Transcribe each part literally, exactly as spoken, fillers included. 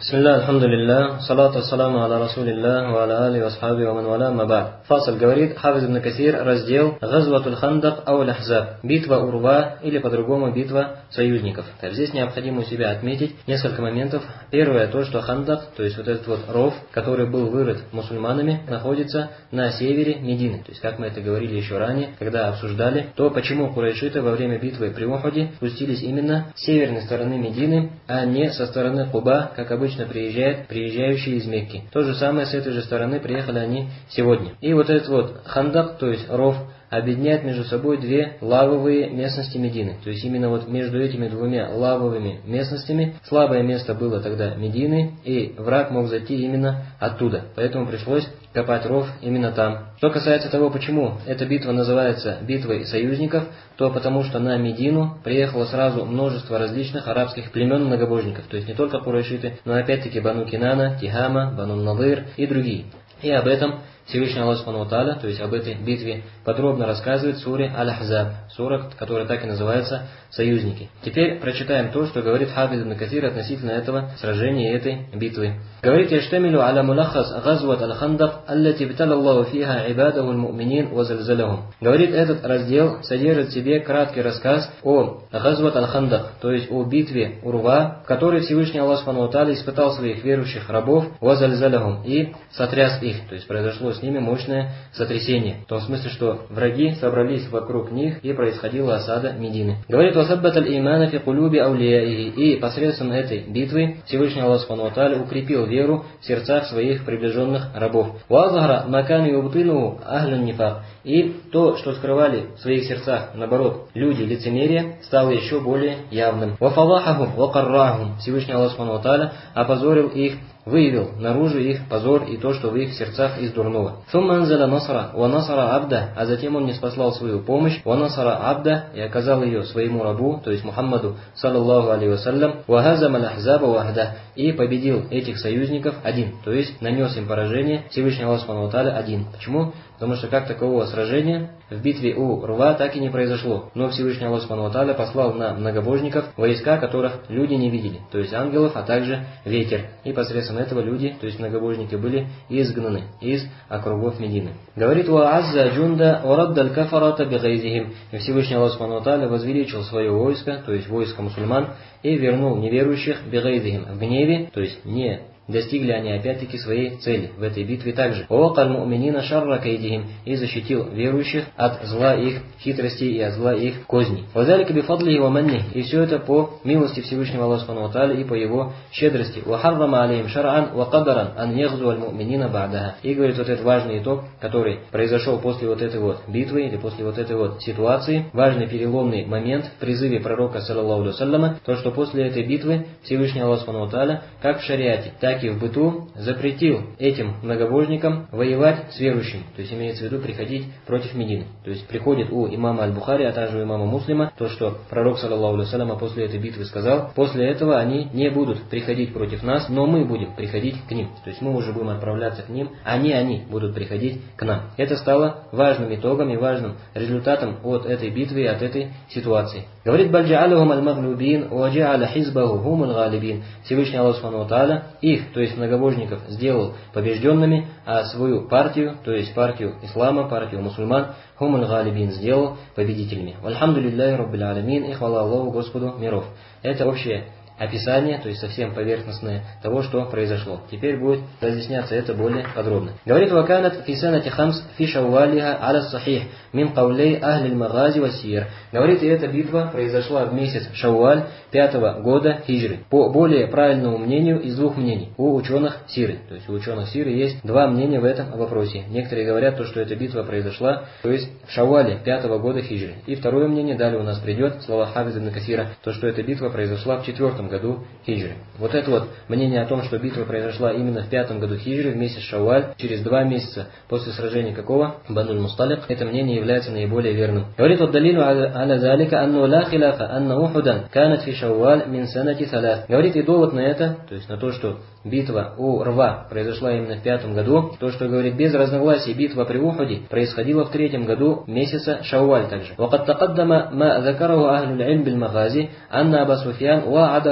Бисмилля, алхамдулилля, салату ассаламу аля расулилля, ва аля али ва асхаби ва ман валя мабад. Фасл говорит, Хафиз ибн Касир, раздел Газватуль Хандак ау Ахзаб, битва Урва или по-другому битва союзников. Так, здесь необходимо у себя отметить несколько моментов. Первое, то, что Хандак, то есть вот этот вот ров, который был вырыт мусульманами, находится на севере Медины. То есть, как мы это говорили еще ранее, когда обсуждали, то почему курайшиты во время битвы при Ухуде спустились именно с северной стороны Медины, а не со стороны Куба, как обычно приезжают приезжающие из Мекки. То же самое с этой же стороны приехали они сегодня. И вот этот вот Хандак, то есть ров, объединяет между собой две лавовые местности Медины. То есть именно вот между этими двумя лавовыми местностями слабое место было тогда Медины, и враг мог зайти именно оттуда. Поэтому пришлось копать ров именно там. Что касается того, почему эта битва называется битвой союзников, то потому что на Медину приехало сразу множество различных арабских племен многобожников. То есть не только курайшиты, но опять-таки Бану Кинана, Тихама, Бану Надыр и другие. И об этом Всевышний Аллах Субхану ва Тааля, то есть об этой битве, подробно рассказывает в суре Аль-Ахзаб, сура, которая так и называется «Союзники». Теперь прочитаем то, что говорит Хафиз ибн Касир относительно этого сражения и этой битвы. Говорит: «Яштамилу аля мулаххас газват аль-Хандак, аллати бтала Аллаху фиха ибадаху аль-му'минин ва зальзалахум». Говорит, этот раздел содержит в себе краткий рассказ о газват аль-Хандак, то есть о битве Урва, в которой Всевышний Аллах Субхану ва Тааля испытал своих верующих рабов ва зальзалахум и сотряс их, то есть произошло с ними мощное сотрясение. В том смысле, что враги собрались вокруг них и происходила осада Медины. Говорит: «Васаббат аль-имана фи кулуби аулияихи». И посредством этой битвы Всевышний Аллах Субхану ва Тааля укрепил веру в сердцах своих приближенных рабов. «Вазахара маками убтыну ахлюн нифак». И то, что скрывали в своих сердцах, наоборот, люди лицемерия, стало еще более явным. «Вафалахахум вакаррахум». Всевышний Аллах Субхану ва Тааля опозорил их, выявил наружу их позор и то, что в их сердцах из дурного. «Сумманзаля насара, ва насара абда». А затем он не спаслал свою помощь, ва насара абда, и оказал ее своему рабу, то есть Мухаммаду, саллаллаху алейхи вассалям, ва газама аль-ахзаба вахда, и победил этих союзников один, то есть нанес им поражение Всевышний Аллах Субхану ва Тааля один. Почему? Потому что как такового сражения в битве у Рва так и не произошло. Но Всевышний Аллах Субхану ва Тааля послал на многобожников войска, которых люди не видели, то есть ангелов, а также ветер. И посредством этого люди, то есть многобожники, были изгнаны из округов Медины. Говорит: «Ва азза джунда ва раддаль кафарата бигайзихим». И Всевышний Аллах Субхану ва Тааля возвеличил свое войско, то есть войско мусульман, и вернул неверующих бигайзихим в гневе, то есть не достигли они опять-таки своей цели в этой битве также. «Оокаль му'минина шарра кайдихим». И защитил верующих от зла их хитростей и от зла их козней. «Вазалика бифадлихи ва манни». И все это по милости Всевышнего Аллаха Субхану ва Тааля и по его щедрости. «Ва харрама алейхим шар'ан ва кадаран ан ягзу аль му'минина ба'даха». И говорит, вот этот важный итог, который произошел после вот этой вот битвы или после вот этой вот ситуации, важный переломный момент в призыве пророка, саллаллаху алейхи вассаляма, то, что после этой битвы Всевышний Аллах Субхану ва Тааля, как в шариате, так и в быту, запретил этим многобожникам воевать с верующими. То есть имеется в виду приходить против Медины. То есть приходит у имама Аль-Бухари, а также у имама Муслима, то, что пророк, саллаллаху алейхи вассаляма, после этой битвы сказал: после этого они не будут приходить против нас, но мы будем приходить к ним. То есть мы уже будем отправляться к ним, а не они будут приходить к нам. Это стало важным итогом и важным результатом от этой битвы и от этой ситуации. Говорит: «Бальджа'алюхум аль-магнубин, ва джа'аля хизбаху хумул галибин». Всевышний Аллах Субхану ва Тааля их, то есть многобожников, сделал побежденными, а свою партию, то есть партию ислама, партию мусульман, хумул галибин, сделал победителями. Вальхамдулиллахи раббил алямин, и хвала Аллаху, Господу миров. Это общее описание, то есть совсем поверхностное того, что произошло. Теперь будет разъясняться это более подробно. Говорит: «Ваканат фи санати хамс фи шаввалиха аля сахих мин каулей ахли магази ва сир». Говорит, и эта битва произошла в месяц Шавваль пятого года хиджры. По более правильному мнению из двух мнений у ученых сиры. То есть у ученых сиры есть два мнения в этом вопросе. Некоторые говорят, то, что эта битва произошла, то есть в Шаввале пятого года хиджры. И второе мнение, далее у нас придет, слова Хафиза ибн Касира, то, что эта битва произошла в четвертом году хиджры. Вот это вот мнение о том, что битва произошла именно в пятом году хиджры, в месяц Шавваль, через два месяца после сражения какого? Бануль Мусталик. Это мнение является наиболее верным. Говорит: «Вот далилу аля залика анну ла хиляфа анна ухудан канат фи Шавваль мин санати салят». Говорит, и довод на это, то есть на то, что битва у Рва произошла именно в пятом году, то, что говорит, без разногласий битва при Ухуде происходила в третьем году месяца Шавваль также. وقد تقدم ما ذكره أهل العلم بالمغازي أن أبا سفيان وعده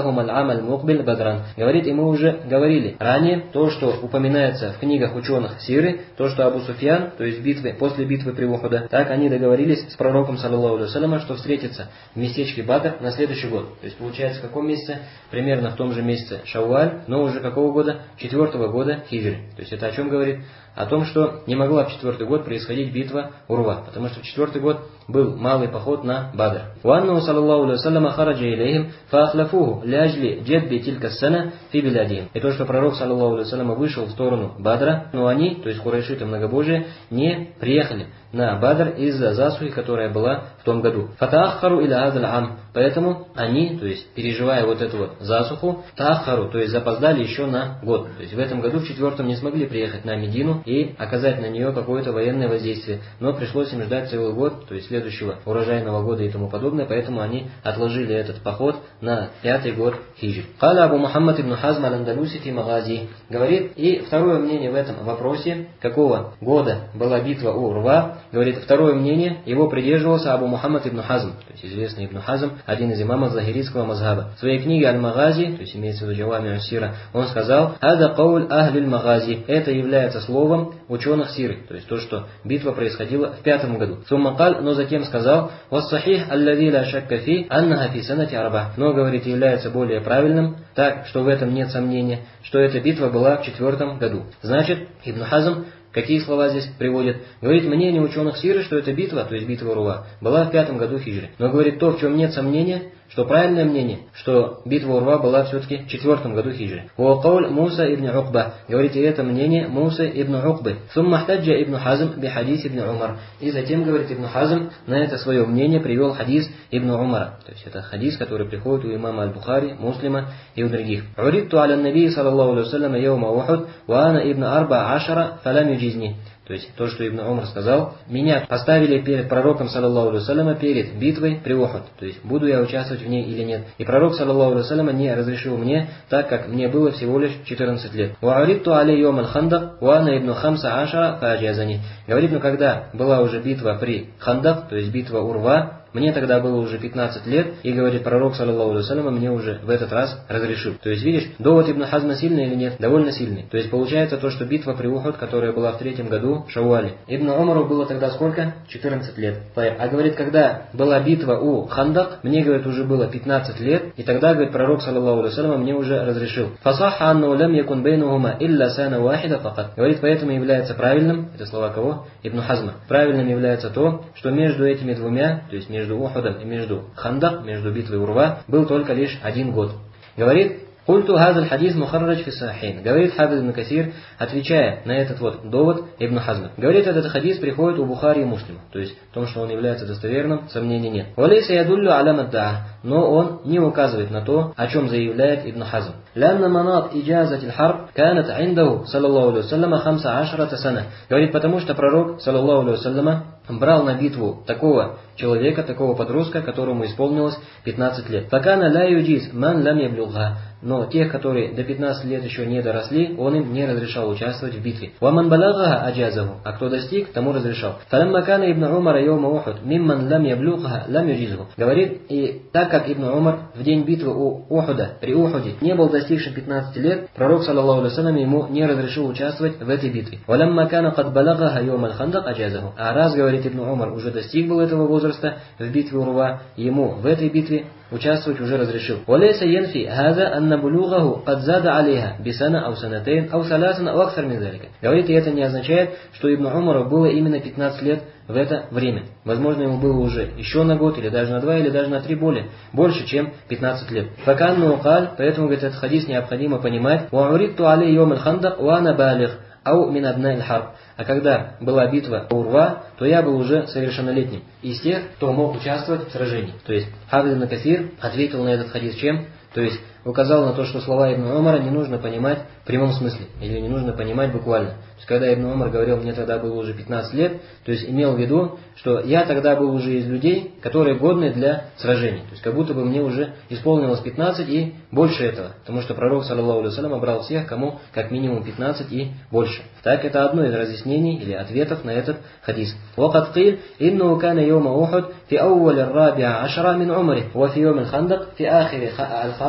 лахум аль-амаль мукбиль бадран. Говорит, и мы уже говорили ранее то, что упоминается в книгах ученых сиры, то, что Абу Суфьян, то есть битвы, после битвы при Ухуда, так они договорились с пророком, саллаллаху алейхи ва саллям, что встретятся в местечке Бадр на следующий год. То есть получается в каком месяце? Примерно в том же месяце Шавваль, но уже какого года? Четвертого года хиджры. То есть это о чем говорит? О том, что не могла в четвертый год происходить битва Урва, потому что в четвертый год был малый поход на Бадр. وأنه صلى الله عليه وسلم خرج إليهم فأخلفوه لأجل جد تلك السنة في بلادهم. И то, что пророк, саллаллаху алейхи ва саллям, вышел в сторону Бадра, но они, то есть курайшиты многобожие, не приехали на Бадр из-за засухи, которая была в том году. Фатаахару иля хазаль ам. Поэтому они, то есть переживая вот эту вот засуху, таахару, то есть запоздали еще на год. То есть в этом году в четвертом не смогли приехать на Медину и оказать на нее какое-то военное воздействие. Но пришлось им ждать целый год, то есть следующего урожайного года и тому подобное, поэтому они отложили этот поход на пятый год хиджры. Каля Абу Мухаммад ибн Хазм аль-Андалуси фи Магази. Говорит, и второе мнение в этом вопросе, какого года была битва у Урва, говорит, второе мнение, его придерживался Абу Мухаммад ибн Хазм, то есть известный ибн Хазм, один из имамов захиритского мазхаба. В своей книге Аль-Магази, то есть имеется в виду Джавами ас-Сира, он сказал: «Ада кауль ахлюль магази». Это является словом ученых сиры, то есть то, что битва происходила в пятом году. Суммакаль, но затем сказал: «Вассахих аллади ла шакка фи аннаха фи санати арба». Но, говорит, является более правильным, так, что в этом нет сомнения, что эта битва была в четвертом году. Значит, Ибн Хазм какие слова здесь приводит? Говорит, мнение ученых сиры, что эта битва, то есть битва Урва, была в пятом году хиджры. Но говорит то, в чем нет сомнения, что правильное мнение, что битва Урва была все-таки в четвертом году хиджры. Уакауль Муса ибн Укба. Говорит, и это мнение Мусы ибн Укбы. Сумма хтаджа ибн Хазм би хадис ибн Умар. И затем, говорит, ибн Хазм на это свое мнение привел хадис ибн Умара. То есть это хадис, который приходит у имама Аль-Бухари, Муслима и у других. Уридту аля наби саллаллаху алейхи ва саллям яума Ухуд, ва ана ибн арба ашара фалам юджизни. То есть то, что Ибн Умар сказал: меня поставили перед пророком, саллаллаху алейхи ва саллям, перед битвой при Ухуд. То есть буду я участвовать в ней или нет. И пророк, саллаллаху алейхи ва саллям, не разрешил мне, так как мне было всего лишь четырнадцать лет. У'аридту алей йом аль-Хандак, ва ана ибн хамса ашара фаджазани. Говорит, но когда была уже битва при Хандак, то есть битва Урва, мне тогда было уже пятнадцать лет, и, говорит пророк, саллаллаху алейхи ва саллям, мне уже в этот раз разрешил. То есть, видишь, довод Ибн Хазма сильный или нет? Довольно сильный. То есть, получается то, что битва при Ухуд, которая была в третьем году, в Шаввале. Ибн Умару было тогда сколько? четырнадцать лет. А говорит, когда была битва у Хандак, мне, говорит, уже было пятнадцать лет, и тогда, говорит пророк, саллаллаху алейхи ва саллям, мне уже разрешил. Фасаха анну лям якун бейнухума илля сана вахида факат. Говорит, поэтому является правильным, это слова кого? Ибн Хазма. Правильным является то, что между этими двумя, то есть между между Ухудом и между Хандак, между битвой Урва, был только лишь один год. Говорит, «Культу хазаль хадис мухаррадж фи сахихайн». Говорит Хафиз ибн Касир, отвечая на этот вот довод Ибн Хазма. Говорит, этот хадис приходит у Бухари и Муслима. То есть, в том, что он является достоверным, сомнений нет. «Валейса ядуллю аля мадда'а». Но он не указывает на то, о чем заявляет Ибн Хазм. «Лянна манат иджазатил харб канат индаху, саллаллаху алейхи ва саллям, хамса ашрата сана». Говорит, потому что пророк, саллаллаху алейхи ва саллям, брал на битву такого человека, такого подростка, которому исполнилось пятнадцать лет. «Факана ла юджиз ман лам яблюгха». Но тех, которые до пятнадцати лет еще не доросли, он им не разрешал участвовать в битве. «Ваман балагаха аджазаху». А кто достиг, тому разрешал. «Фалямма кана Ибн Умара йома Ухуд мимман лам яблюгха лам юджизху». Говорит, и так как Ибн Умар в день битвы у Ухуда, при Ухуде, не был достигшим пятнадцати лет, пророк, саллаллаху алейхи ва саллям, ему не разрешил участвовать в этой битве. «Валямма кана кад балагаха йома аль-Хандак аджазаху». А раз, говорит Ибн Умар, уже достиг был этого возраста в битве Урва, ему в этой битве участвовать уже разрешил. «Валейса янфи хаза анна булугаху кад зада алейха бисана ау санатейн ау саласан ау аксар мин залика». Говорит, и это не означает, что Ибн Умару было именно пятнадцать лет в это время. Возможно, ему было уже еще на год, или даже на два, или даже на три более, больше, чем пятнадцать лет. «Факанну укаль», поэтому, говорит, этот хадис необходимо понимать. «У'уридту алей йом аль-Хандак ва ана балиг ау мин абна аль-Харб». А когда была битва Урва, то я был уже совершеннолетним, из тех, кто мог участвовать в сражении. То есть Хафиз ибн Касир ответил на этот хадис чем? То есть указал на то, что слова Ибн Умара не нужно понимать в прямом смысле, или не нужно понимать буквально. То есть когда Ибн Умар говорил, мне тогда было уже пятнадцать лет, то есть имел в виду, что я тогда был уже из людей, которые годны для сражений. То есть как будто бы мне уже исполнилось пятнадцать и больше этого. Потому что пророк, саллаллаху алейхи ва саллям, брал всех, кому как минимум пятнадцать и больше. Так это одно из разъяснений или ответов на этот хадис. وقد قيل إنه كان يوم أحد في أول الرابع عشر من عمره وفي يوم الخندق في آخر الخامس عشر.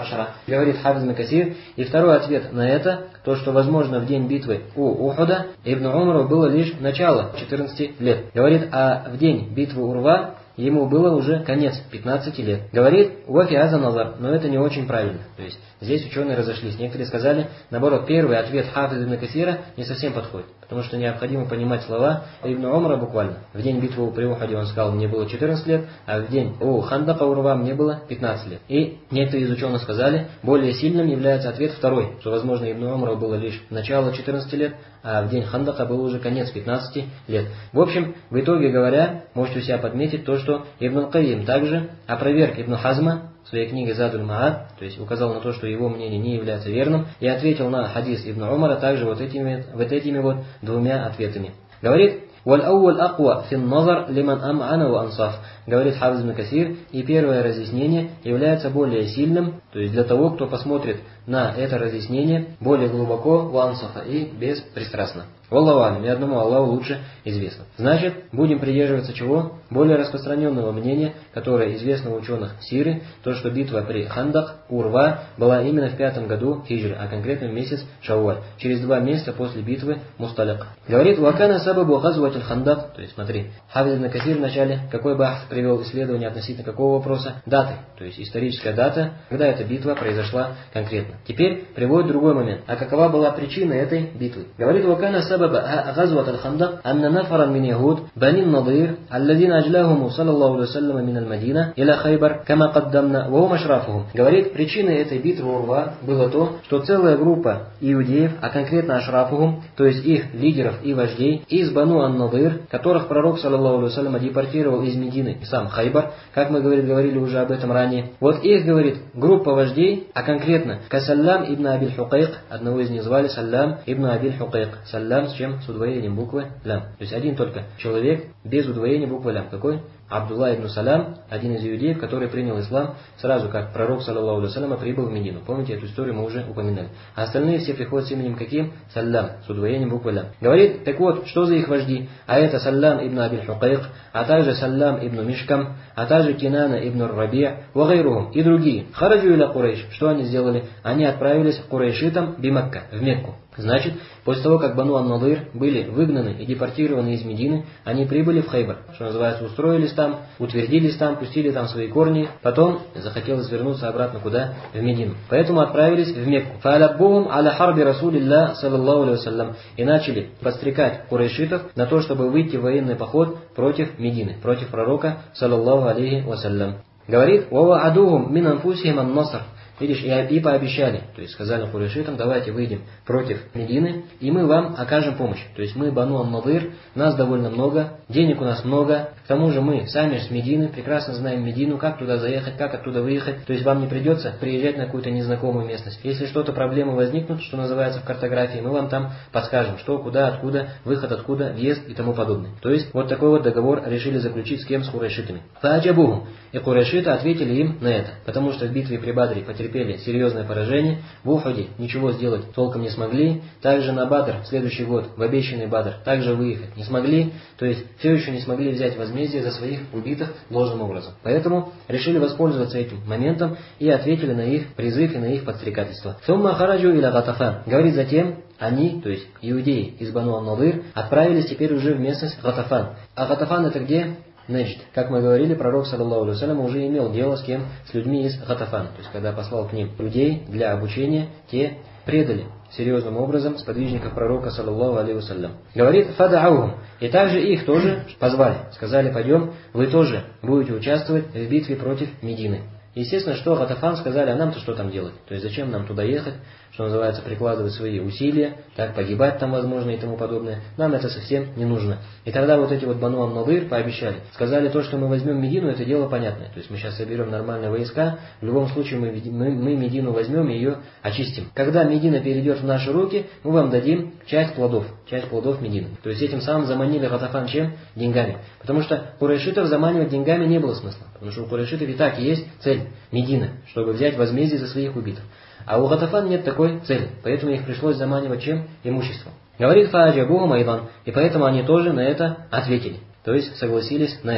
ашра. Говорит Хафиз ибн Касир. И второй ответ на это, то, что возможно в день битвы у Ухуда, Ибн Умару было лишь начало четырнадцати лет. Говорит, а в день битвы Урва ему было уже конец пятнадцати лет. Говорит, уафиаза назар, но это не очень правильно. То есть здесь ученые разошлись. Некоторые сказали, наоборот, первый ответ Хафиз ибн Касира не совсем подходит. Потому что необходимо понимать слова Ибн Умара буквально. В день битвы при Ухаде он сказал, мне было четырнадцать лет, а в день у Хандака Урва мне было пятнадцать лет. И некоторые из ученых сказали, более сильным является ответ второй, что, возможно, Ибн Умару было лишь начало четырнадцати лет, а в день Хандака был уже конец пятнадцати лет. В общем, в итоге говоря, можете у себя подметить то, что Ибн Кайим также опроверг Ибн Хазма в своей книге Задуль Маад, то есть указал на то, что его мнение не является верным, и ответил на хадис Ибн Умара также вот этими вот, этими вот двумя ответами. Говорит, «Валь-ауаль аква фин назар лиман ам'ана ва ансаф». Говорит Хафиз ибн Касир, и первое разъяснение является более сильным, то есть для того, кто посмотрит на это разъяснение более глубоко, ва ансафа, и беспристрастно. Валлаху алям, и одному Аллаху лучше известно. Значит, будем придерживаться чего? Более распространенного мнения, которое известно у ученых Сиры, то, что битва при Хандак, Урва, была именно в пятом году хиджры, а конкретно в месяц Шауаль, через два месяца после битвы Мусталик. Говорит, вакана сабабу газватиль Хандак, то есть смотри, Хафиз ибн Касир вначале, какой бахс привел исследование относительно какого вопроса? Даты, то есть историческая дата, когда эта битва произошла конкретно. Теперь приводит другой момент. А какова была причина этой битвы? Говорит, вакана сабабу غزوة الخندق أن نفرا من يهود بني النضير الذين أجلاهم صلى الله عليه وسلم من المدينة إلى خيبر كما قدمنا وهم أشرافهم. Говорит, причиной этой битвы Урва было то, что целая группа иудеев, а конкретно Ашрафухум, то есть их лидеров и вождей, из Бану ан-Надир, которых пророк, саллаллаху алейхи вассалям, депортировал из Медины, сам Хайбар, как мы говорили, говорили уже об этом ранее. Вот их, говорит, группа вождей, а конкретно Касаллам ибн Абиль Хукайк, одного из них звали Саллам ибн Абиль Хукайк. Саллам с чем? С удвоением буквы лям. То есть один только человек без удвоения буквы лям. Какой? Абдулла ибн Салям, один из иудеев, который принял ислам сразу, как пророк, саллаллаху алейхи вассалям, прибыл в Медину. Помните, эту историю мы уже упоминали. А остальные все приходят с именем каким? Саллам, с удвоением буквы лям. Говорит, так вот, что за их вожди? А это Саллам ибн Абиль Хукайк, а также Саллам ибн Мишкам, а также Кинана ибн Раби', вагайрухум, и другие. Хараджу иля Курейш. Что они сделали? Они отправились к курейшитам би Макка, в Мекку. Значит, после того, как Бану ан-Надир были выгнаны и депортированы из Медины, они прибыли в Хайбар, что называется, устроились там, утвердились там, пустили там свои корни, потом захотелось вернуться обратно куда? В Медину. Поэтому отправились в Мекку. Фаалаббухум аля харби Расулилля, саллаллаху алейхи вассалям, и начали подстрекать курайшитов на то, чтобы выйти в военный поход против Медины, против пророка, саллаллаху алейхи вассалям. Говорит, «Ва адухум мин анфусихим ан-наср». Видишь, и пообещали, то есть сказали курайшитам, давайте выйдем против Медины, и мы вам окажем помощь. То есть мы Бану ан-Надир, нас довольно много, денег у нас много, к тому же мы сами с Медины, прекрасно знаем Медину, как туда заехать, как оттуда выехать, то есть вам не придется приезжать на какую-то незнакомую местность. Если что-то, проблемы возникнут, что называется в картографии, мы вам там подскажем, что, куда, откуда, выход откуда, въезд и тому подобное. То есть вот такой вот договор решили заключить с кем? С курайшитами. Фааджабухум. И курайшиты ответили им на это, потому что в битве при Бадре потерпели серьезное поражение, в Ухуде ничего сделать толком не смогли, также на Бадр, в следующий год, в обещанный Бадр, также выехать не смогли, то есть все еще не смогли взять возмездие за своих убитых должным образом. Поэтому решили воспользоваться этим моментом и ответили на их призыв и на их подстрекательство. «Сумма хараджу иля Гатафан». Говорит, затем они, то есть иудеи из Бану ан-Надир, отправились теперь уже в местность Гатафан. А Гатафан это где? Неджд. Как мы говорили, пророк, саллаллаху алейхи вассалям, уже имел дело с кем? С людьми из Гатафана. То есть, когда послал к ним людей для обучения, те предали серьезным образом сподвижников пророка, саллаллаху алейхи вассалям. Говорит, фада'аухум. И также их тоже позвали. Сказали, пойдем, вы тоже будете участвовать в битве против Медины. Естественно, что Гатафан сказали, а нам-то что там делать? То есть, зачем нам туда ехать? Что называется, прикладывать свои усилия, так, погибать там, возможно, и тому подобное. Нам это совсем не нужно. И тогда вот эти вот Бану ан-Надир пообещали. Сказали, то, что мы возьмем Медину, это дело понятное. То есть мы сейчас соберем нормальные войска, в любом случае мы, мы, мы Медину возьмем и ее очистим. Когда Медина перейдет в наши руки, мы вам дадим часть плодов, часть плодов Медины. То есть этим самым заманили Гатафан чем? Деньгами. Потому что курайшитов заманивать деньгами не было смысла. Потому что у курайшитов и так есть цель Медина, чтобы взять возмездие за своих убитых. А у Гатафан нет такой цели, поэтому их пришлось заманивать чем? Имуществом. Говорит фааджабухум айдан, и поэтому они тоже на это ответили, то есть согласились на это.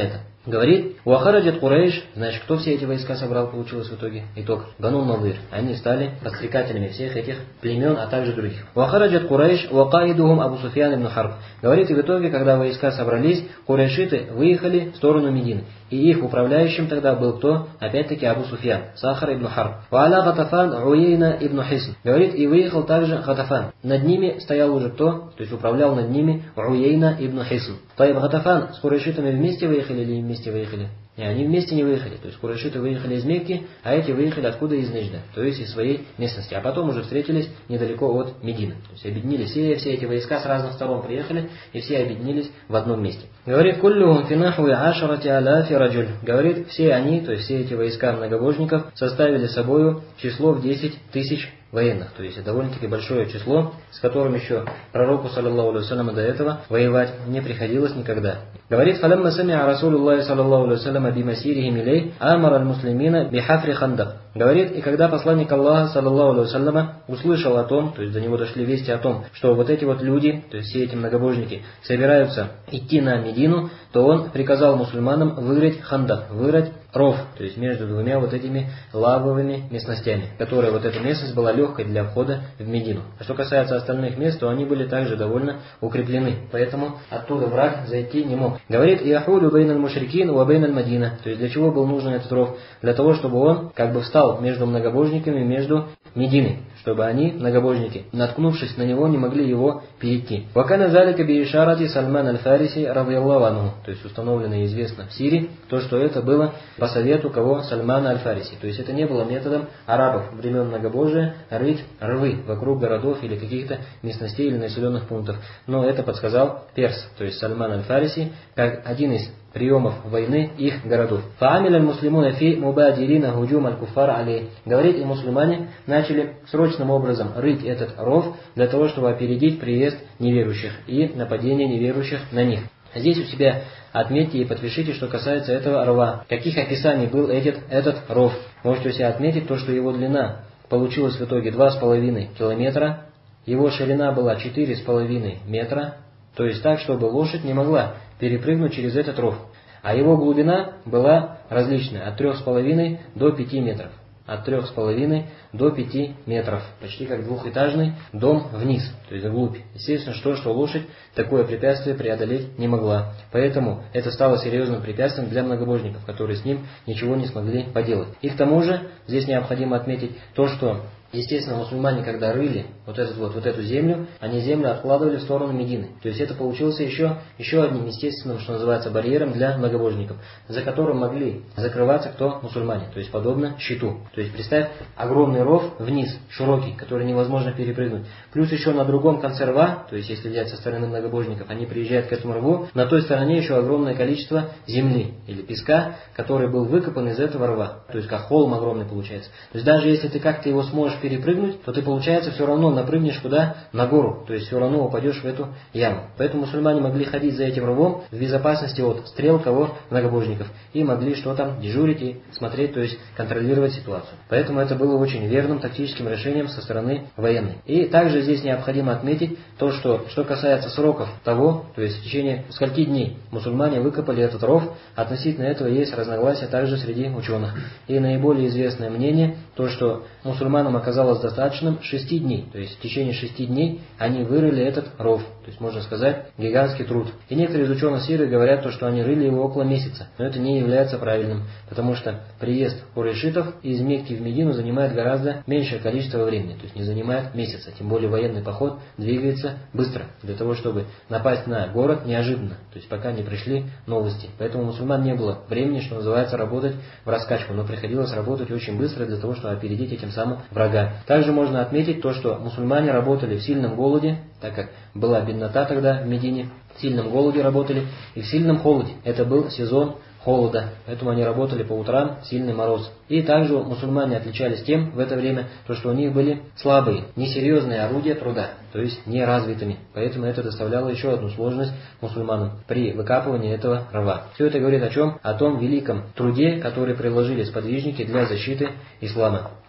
Говорит, «Уахараджат Курейш», значит, кто все эти войска собрал, получилось в итоге? Итог. Бану Надир. Они стали подстрекателями всех этих племен, а также других. «Уахараджат Курейш, уакаидухум Абу Суфьян ибн Харб». Говорит, и в итоге, когда войска собрались, курейшиты выехали в сторону Медины. И их управляющим тогда был кто? Опять-таки Абу Суфьян, Сахар ибн Харб. «Ва'аля Гатафан Уейна ибн Хисн». Говорит, и выехал также Гатафан. Над ними стоял уже кто? То есть управлял над ними Уейна ибн Хисн. Таиб Гатафан с курейшитами вместе выехали или не вместе выехали? Не, они вместе не выехали. То есть курейшиты выехали из Мекки, а эти выехали откуда? Из Нежда, то есть из своей местности. А потом уже встретились недалеко от Медины. То есть объединились все, все эти войска с разных сторон приехали, и все объединились в одном месте. Говорит, «Куллюхум финаху и ашарати аляфи раджуль». Говорит, все они, то есть все эти войска многобожников, составили собою число в десять тысяч военных, то есть довольно-таки большое число, с которым еще пророку, саллаллаху алейхи вассалям, до этого воевать не приходилось никогда. Говорит, «Фалямма самиа Расулуллахи саллаллаху алейхи вассалям бимасирихим илей амар аль-муслимина бихафри хандак». Говорит, и когда посланник Аллаха, саллаллаху алейхи вассалям, услышал о том, то есть до него дошли вести о том, что вот эти вот люди, то есть все эти многобожники, собираются идти на Медину, то он приказал мусульманам вырыть хандак, вырыть ров, то есть между двумя вот этими лавовыми местностями, которая вот эта местность была легкой для входа в Медину. А что касается остальных мест, то они были также довольно укреплены, поэтому оттуда враг зайти не мог. Говорит, «Яхулю бейналь мушрикин ва бейналь Мадина». То есть для чего был нужен этот ров? Для того, чтобы он как бы встал между многобожниками, между Мединой, чтобы они, многобожники, наткнувшись на него, не могли его перейти. «Вакана залика биишарати Сальман аль-Фариси радийаллаху анху». То есть установлено и известно в Сирии, то, что это было по совету кого? Сальмана аль-Фариси. То есть это не было методом арабов времен многобожия рыть рвы вокруг городов или каких-то местностей или населенных пунктов. Но это подсказал перс, то есть Сальман аль-Фариси, как один из приемов войны их городов. «Фаамиль аль-муслимуна фи мубадирина худжум аль-куфар алей». Говорит, и мусульмане начали срочным образом рыть этот ров для того, чтобы опередить приезд неверующих и нападение неверующих на них. Здесь у себя отметьте и подпишите, что касается этого рва. Каких описаний был этот, этот ров? Можете у себя отметить то, что его длина получилась в итоге два с половиной километра, его ширина была четыре с половиной метра, то есть так, чтобы лошадь не могла перепрыгнуть через этот ров. А его глубина была различная, от трех с половиной до пяти метров. От трех с половиной до пяти метров. Почти как двухэтажный дом вниз, то есть вглубь. Естественно, что, что лошадь такое препятствие преодолеть не могла. Поэтому это стало серьезным препятствием для многобожников, которые с ним ничего не смогли поделать. И к тому же, здесь необходимо отметить то, что естественно, мусульмане, когда рыли вот, этот вот, вот эту землю, они землю откладывали в сторону Медины. То есть это получился еще, еще одним естественным, что называется, барьером для многобожников, за которым могли закрываться кто? Мусульмане. То есть подобно щиту. То есть представь огромный ров вниз, широкий, который невозможно перепрыгнуть. Плюс еще на другом конце рва, то есть если взять со стороны многобожников, они приезжают к этому рву, на той стороне еще огромное количество земли или песка, который был выкопан из этого рва. То есть как холм огромный получается. То есть даже если ты как-то его сможешь перепрыгнуть, то ты, получается, все равно напрыгнешь куда? На гору. То есть все равно упадешь в эту яму. Поэтому мусульмане могли ходить за этим рвом в безопасности от стрел кого? Многобожников. И могли что там дежурить и смотреть, то есть контролировать ситуацию. Поэтому это было очень верным тактическим решением со стороны военной. И также здесь необходимо отметить то, что, что касается сроков того, то есть в течение скольки дней мусульмане выкопали этот ров, относительно этого есть разногласия также среди ученых. И наиболее известное мнение, то, что мусульманам оказалось оказалось достаточным шести дней. То есть в течение шести дней они вырыли этот ров. То есть можно сказать гигантский труд. И некоторые из ученых Сирии говорят, то, что они рыли его около месяца. Но это не является правильным. Потому что приезд курейшитов из Мекки в Медину занимает гораздо меньшее количество времени. То есть не занимает месяца. Тем более военный поход двигается быстро. Для того, чтобы напасть на город неожиданно. То есть пока не пришли новости. Поэтому у мусульман не было времени, что называется, работать в раскачку. Но приходилось работать очень быстро для того, чтобы опередить этим самым врага. Также можно отметить то, что мусульмане работали в сильном голоде, так как была беднота тогда в Медине, в сильном голоде работали и в сильном холоде. Это был сезон холода, поэтому они работали по утрам, сильный мороз. И также мусульмане отличались тем в это время, то, что у них были слабые, несерьезные орудия труда, то есть неразвитыми. Поэтому это доставляло еще одну сложность мусульманам при выкапывании этого рва. Все это говорит о чем? О том великом труде, который приложили сподвижники для защиты ислама.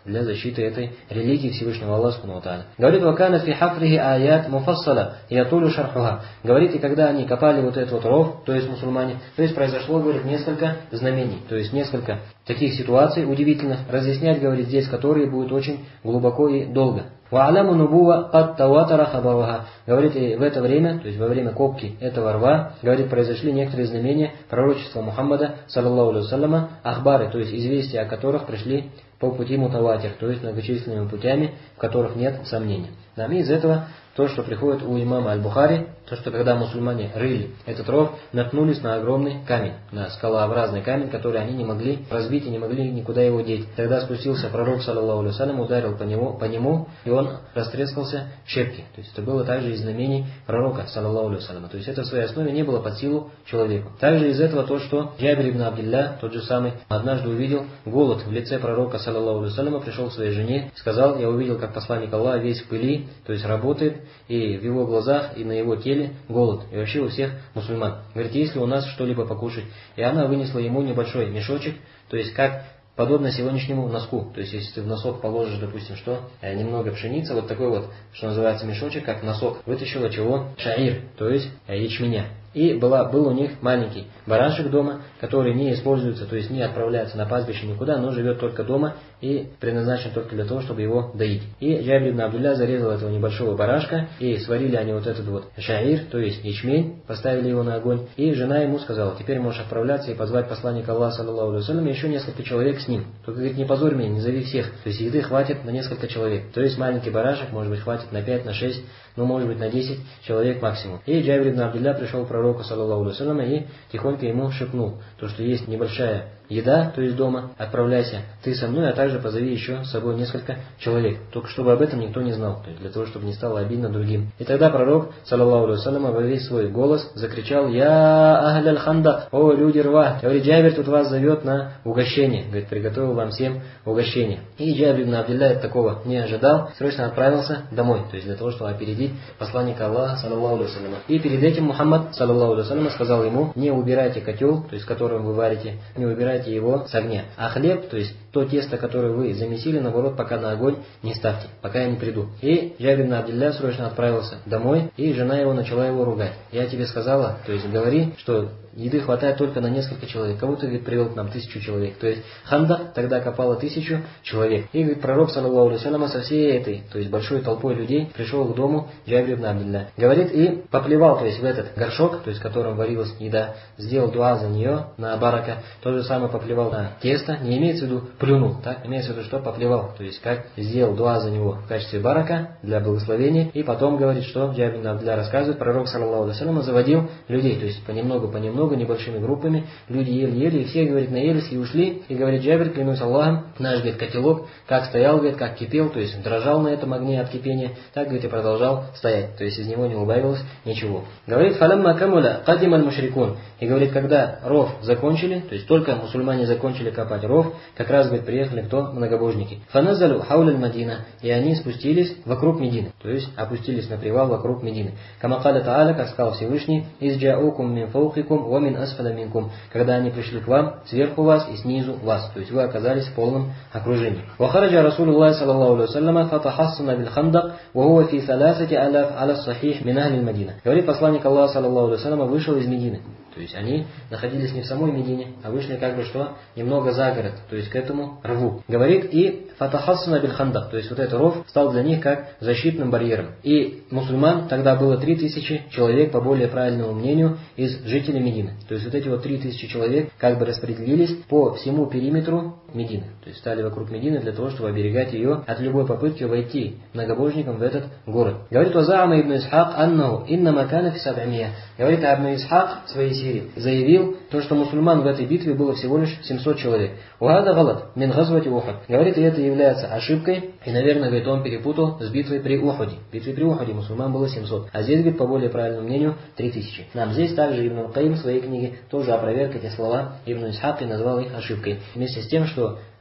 для защиты этой религии Всевышнего Аллаха Субхану ва Тааля. Говорит, вакана фи хафрихи аят муфассала ятулю шархуха. Говорит, и когда они копали вот этот вот ров, то есть мусульмане, то есть произошло, говорит, несколько знамений, то есть несколько таких ситуаций удивительных, разъяснять, говорит, здесь, которые будут очень глубоко и долго. Ва'аляму нубува ад таватара хабаваха. Говорит, и в это время, то есть во время копки этого рва, говорит, произошли некоторые знамения пророчества Мухаммада, саллаллаху алейхи вассаляма, ахбары, то есть известия о которых пришли по пути мутаватир, то есть многочисленными путями, в которых нет сомнений. Нам из этого то, что приходит у имама Аль-Бухари, то, что когда мусульмане рыли этот ров, наткнулись на огромный камень, на скалообразный камень, который они не могли разбить и не могли никуда его деть. Тогда спустился пророк, саллаллаху алейхи вассалям, ударил по нему, по нему, и он растрескался в щепки. То есть это было также из знамений пророка, саллаллаху алейхи вассалям. То есть это в своей основе не было под силу человеку. Также из этого то, что Джабир ибн Абдилля, тот же самый, однажды увидел голод в лице пророка, саллаллаху алейхи вассалям, пришел к своей жене, сказал, я увидел, как посланник Аллаха весь в пыли, то есть работает, и в его глазах, и на его теле голод, и вообще у всех мусульман. Говорит, есть ли у нас что-либо покушать? И она вынесла ему небольшой мешочек, то есть как подобно сегодняшнему носку. То есть если ты в носок положишь, допустим, что? Немного пшеницы, вот такой вот, что называется мешочек, как носок, вытащила чего? Шаир, то есть ячменя. И была, был у них маленький барашек дома, который не используется, то есть не отправляется на пастбище никуда, но живет только дома и предназначен только для того, чтобы его доить. И Джабир ибн Абдулля зарезал этого небольшого барашка, и сварили они вот этот вот шаир, то есть ячмень, поставили его на огонь, и жена ему сказала, теперь можешь отправляться и позвать посланника Аллаха, саллаллаху алейхи вассалям, и еще несколько человек с ним. Только, говорит, не позорь меня, не зови всех, то есть еды хватит на несколько человек. То есть маленький барашек, может быть, хватит на пять, на шесть, ну, может быть, на десять человек максимум. И Джабир ибн Абдулля пришел к пророку, саллаллаху алейхи вассалям, и тихонько ему шепнул, то, что есть небольшая еда, то есть дома, отправляйся ты со мной, а также позови еще с собой несколько человек. Только чтобы об этом никто не знал, то есть для того, чтобы не стало обидно другим. И тогда пророк, саллаллаху алейхи вассалям, во весь свой голос закричал, «Я ахляль хандак, о люди рва!» Говорит, Джабир тут вас зовет на угощение. Говорит, приготовил вам всем угощение. И Джабир ибн Абдилля такого не ожидал, срочно отправился домой, то есть для того, чтобы опередить посланника Аллаха, саллаллаху алейхи вассалям. И перед этим Мухаммад, саллаллаху алейхи вассалям, сказал ему, не убирайте котел, то есть которым вы варите, не убирайте его с огня. А хлеб, то есть то тесто, которое вы замесили, наоборот, пока на огонь не ставьте, пока я не приду. И Джабир ибн Абдилля срочно отправился домой, и жена его начала его ругать. Я тебе сказала, то есть говори, что еды хватает только на несколько человек. Кого ты, говорит, привел к нам тысячу человек. То есть хандак тогда копало тысячу человек. И, говорит, пророк, саллаллаху алейхи вассалям, со всей этой, то есть большой толпой людей, пришел к дому Джабир ибн Абдилля. Говорит, и поплевал, то есть в этот горшок, то есть в котором варилась еда, сделал дуа за нее на барака. То же самое поплевал на тесто, не имеется в виду плюнул, так? Имеется в виду, что поплевал, то есть как сделал дуа за него в качестве барака для благословения. И потом говорит, что Джабир ибн Абдилля рассказывает, пророк, саллаллаху алейхи вассалям, заводил людей, то есть понемногу, понемногу, небольшими группами, люди ели-ели, и все, говорит, наелись и ушли. И говорит, Джабир, клянусь Аллахом, наш, говорит, котелок, как стоял, говорит, как кипел, то есть дрожал на этом огне от кипения, так, говорит, и продолжал стоять, то есть из него не убавилось ничего. Говорит, фалямма камуля кадималь мушрикун. И говорит, когда ров закончили, то есть только мусульмане закончили копать ров, как раз, говорит, приехали кто? Многобожники. Фаназалю хауляль Мадина. И они спустились вокруг Медины, то есть опустились на привал вокруг Медины. Камакаля Тааля, как сказал Всевышний, изджаукум мин фаукикум ва мин асфаля минкум. Когда они пришли к вам, сверху вас и снизу вас, то есть вы оказались в полном окружении. Вахараджа Расулуллах саллаллаху алейхи вассалям фатахассана биль хандак ва хуа фи саласати аляф аля сахих мин ахлиль Мадина. Говорит посланник Аллаха, саллаллаху алейхи вассалям, вышел из Медины. То есть они находились не в самой Медине, а вышли как бы что? Немного за город, то есть к этому рву. Говорит, и фатахассана биль хандак, то есть вот этот ров стал для них как защитным барьером. И мусульман тогда было три тысячи человек, по более правильному мнению, из жителей Медины. То есть вот эти вот три тысячи человек как бы распределились по всему периметру Медины. То есть стали вокруг Медины для того, чтобы оберегать ее от любой попытки войти многобожникам в этот город. Говорит, вазаама ибн Исхак аннаху инна макана фи саб'амия. Говорит, ибн Исхак в своей Сирии заявил, то, что мусульман в этой битве было всего лишь семьсот человек. Угада галат мин газвати Ухад. Говорит, и это является ошибкой, и, наверное, говорит, он перепутал с битвой при Ухаде. В битве при Ухаде мусульман было семьсот, а здесь, говорит, по более правильному мнению, три тысячи. Нам здесь также Ибн Каим в своей книге тоже опроверг эти слова Ибн Исхак и назвал их ошибкой. Вместе с тем, что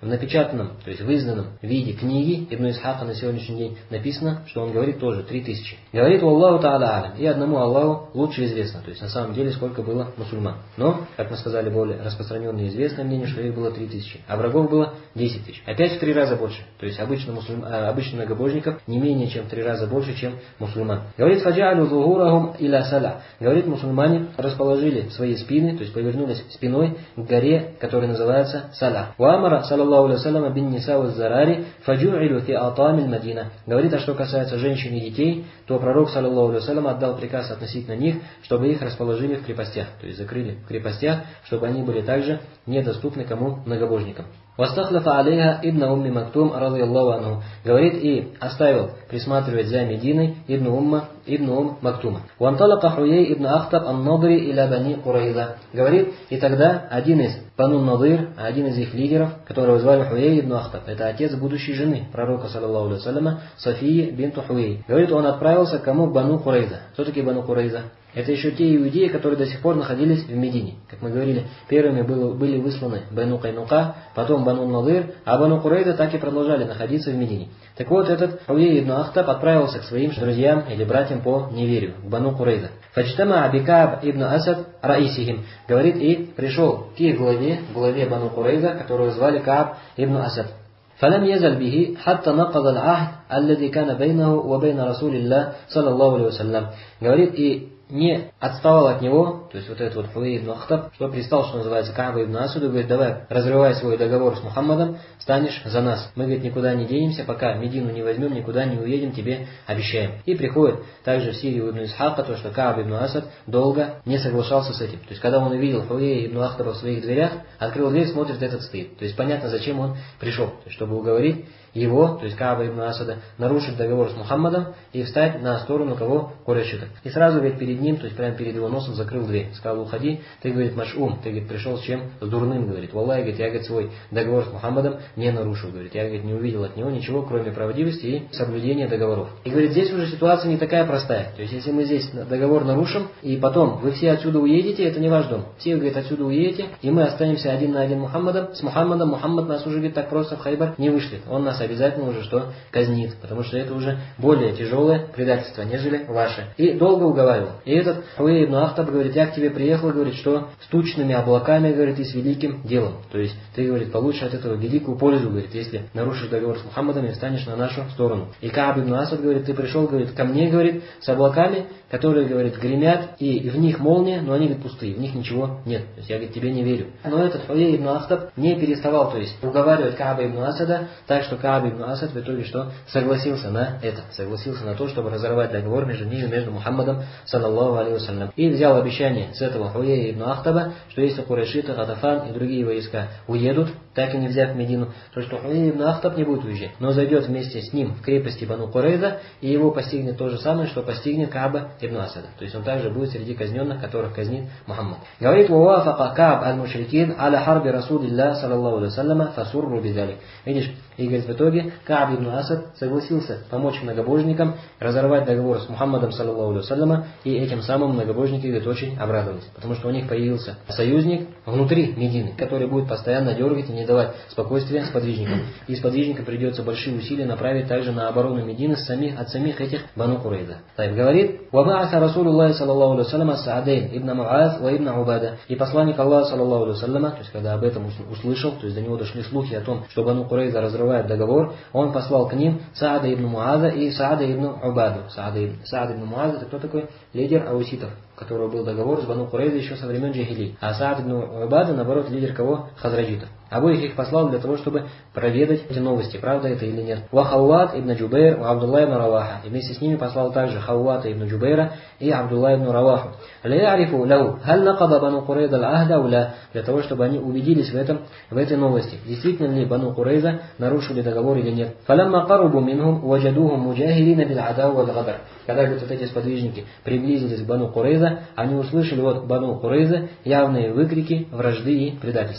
в напечатанном, то есть в изданном виде книги Ибн Исхака на сегодняшний день написано, что он говорит тоже три тысячи. Говорит: «Аллаху та'аля алям», и одному Аллаху лучше известно, то есть на самом деле сколько было мусульман. Но, как мы сказали, более распространенное и известное мнение, что их было три тысячи, а врагов было десять тысяч. Опять в три раза больше, то есть обычно, мусульм... обычно многобожников не менее чем в три раза больше, чем мусульман. Говорит: «Фаджалю зухурахум иля саля». Говорит, мусульмане расположили свои спины, то есть повернулись спиной к горе, которая называется Саля. «Уамара, саллаллаху алейхи вассалям, бин ниса ва зарари, фаджу'илю фи атамиль Мадина». Говорит, а что касается женщин и детей, то пророк, саллаллаху алейхи вассалям, отдал приказ относительно них, чтобы их расположили в крепостях, то есть закрыли в крепостях, чтобы они были также недоступны кому? Многобожникам. «Вастахлафа алейха ибн умми Мактум, радийаллаху анху». Говорит, и оставил присматривать за Мединой ибн Умма, ибн Ум Мактума. «Ванталака Хуей ибн Ахтаб ан-Надри иля бани Курайза». Говорит, и тогда один из Бану Надыр, один из их лидеров, которого звали Хуей ибн Ахтаб, это отец будущей жены пророка, саллаллаху алейхи вассаляма, Софии бинту Хуей. Говорит, он отправился к кому? Бану Курайза. Кто такие Бану Курайза? Это еще те иудеи, которые до сих пор находились в Медине. Как мы говорили, первыми было, были высланы Бану Кайнука, потом Бану Надыр, а Бану Курайза так и продолжали находиться в Медине. Так вот, этот Хуей ибн Ахтаб отправился к своим друзьям или братьям по неверию, к Бану Курайза. «Фаджтама Абикаб ибн Асад раисихим». Говорит, и пришел к их главе, главе Бану Курайза, которого звали Кааб ибн Асад. فلم يزل به حتى نقض العهد الذي كان بينه وبين رسول الله صلى الله عليه وسلم. Говорит, и не отставал от него, то есть вот этот вот Хуей ибн Ахтаб, что пристал, что называется, Кааба ибн Асаду, говорит: давай, разрывай свой договор с Мухаммадом, станешь за нас. Мы, говорит, никуда не денемся, пока Медину не возьмем, никуда не уедем, тебе обещаем. И приходит также в Сирию ибн Исхака, то, что Кааб ибн Асад долго не соглашался с этим. То есть, когда он увидел Хуей ибн Ахтаба в своих дверях, открыл дверь, смотрит, этот стоит. То есть, понятно, зачем он пришел, то есть, чтобы уговорить его, то есть Кааба ибн Асада, нарушить договор с Мухаммадом и встать на сторону кого? Курайшитов. И сразу, говорит, перед ним, то есть прямо перед его носом закрыл дверь. Сказал: уходи, ты, говорит, машум, ты, говорит, пришел с чем? С дурным, говорит. Валлахи, говорит, я, говорит, свой договор с Мухаммадом не нарушил, говорит. Я, говорит, не увидел от него ничего, кроме правдивости и соблюдения договоров. И, говорит, здесь уже ситуация не такая простая. То есть, если мы здесь договор нарушим, и потом вы все отсюда уедете, это не ваш дом. Все, говорит, отсюда уедете, и мы останемся один на один Мухаммадом, с Мухаммадом. Мухаммад нас уже, говорит, так просто в Хайбар не вышлет. Он нас обязательно уже что? Казнит. Потому что это уже более тяжелое предательство, нежели ваше. И долго уговаривал. И этот Хуей ибн Ахтаб говорит: я к тебе приехал, говорит, что с тучными облаками, говорит, и с великим делом. То есть ты, говорит, получишь от этого великую пользу, говорит, если нарушишь договор с Мухаммадом и встанешь на нашу сторону. И Кааб ибн Асад говорит: ты пришел, говорит, ко мне, говорит, с облаками, которые, говорит, гремят, и в них молния, но они, говорит, пустые, в них ничего нет. То есть я, говорит, тебе не верю. Но этот Хуей ибн Ахтаб не переставал, то есть уговаривать Кааба ибн Асада, так что Кааб ибн Асад в итоге что? Согласился на это, согласился на то, чтобы разорвать договор между ними, между Мухаммадом, саллаллаху алейхи вассалям. И взял обещание с этого Хуея ибн Ахтаба, что если Курайшиты, Гатафан и другие войска уедут, так и не взяв Медину, то что Хуей ибн Ахтаб не будет уезжать, но зайдет вместе с ним в крепости Бану Курайза, и его постигнет то же самое, что постигнет Кааба ибн Асада. То есть он также будет среди казненных, которых казнит Мухаммад. Говорит: «Вавафака Кааб аль-Мушрикин аля харби Расулилля, саллаллаху алейхи вассаляма, фасурру бидалик». Видишь, и, говорит, в итоге Кааб ибн Асад согласился помочь многобожникам разорвать договор с Мухаммадом, саллаллаху алейхи вассаляма, и этим самым многобожники, говорит, очень обрадовались, потому что у них появился союзник внутри Медины, который будет постоянно дергать и не давать спокойствия сподвижникам. И сподвижникам придется большие усилия направить также на оборону Медины с самих, от самих этих Бану Курайза. Так говорит: «Вабааса Расулуллахи, саллаллаху алейхи вассаляма, Саадейн ибн Муаз ва ибн Убада». И посланник Аллаха, саллаллаху алейхи вассаляма, то есть когда об этом услышал, то есть до него дошли слухи о том, что Бану Курайза разрывает договор, он послал к ним Саада ибн Муаза и Саада ибн Убаду. Саада ибн, Саад ибн Муаз — это кто такой? Лидер ауситов, у которого был договор с Бану Курайза еще со времен джахили. А Саад ибн Убада, наоборот, лидер кого? Хазраджитов. Обоих их послал для того, чтобы проведать эти новости, правда это или нет. Ва Хауат ибн Джубейр, ва Абдулла ибн Раваха. И вместе с ними послал также Хауата ибн Джубейра и Абдулла ибн Раваху. Ляярифу лау, халь накада Бану Курайза аль-ахда уля. Для того, чтобы они убедились в этом, в этой новости. Действительно ли Бану Курайза нарушили договор или нет. Фалямма карубу минхум ваджадухум муджахирина бил адау валь гадар. Когда вот эти сподвижники приблизились к Бану Курайза, они услышали от Бану Курайза явные выкрики вражды и предательства.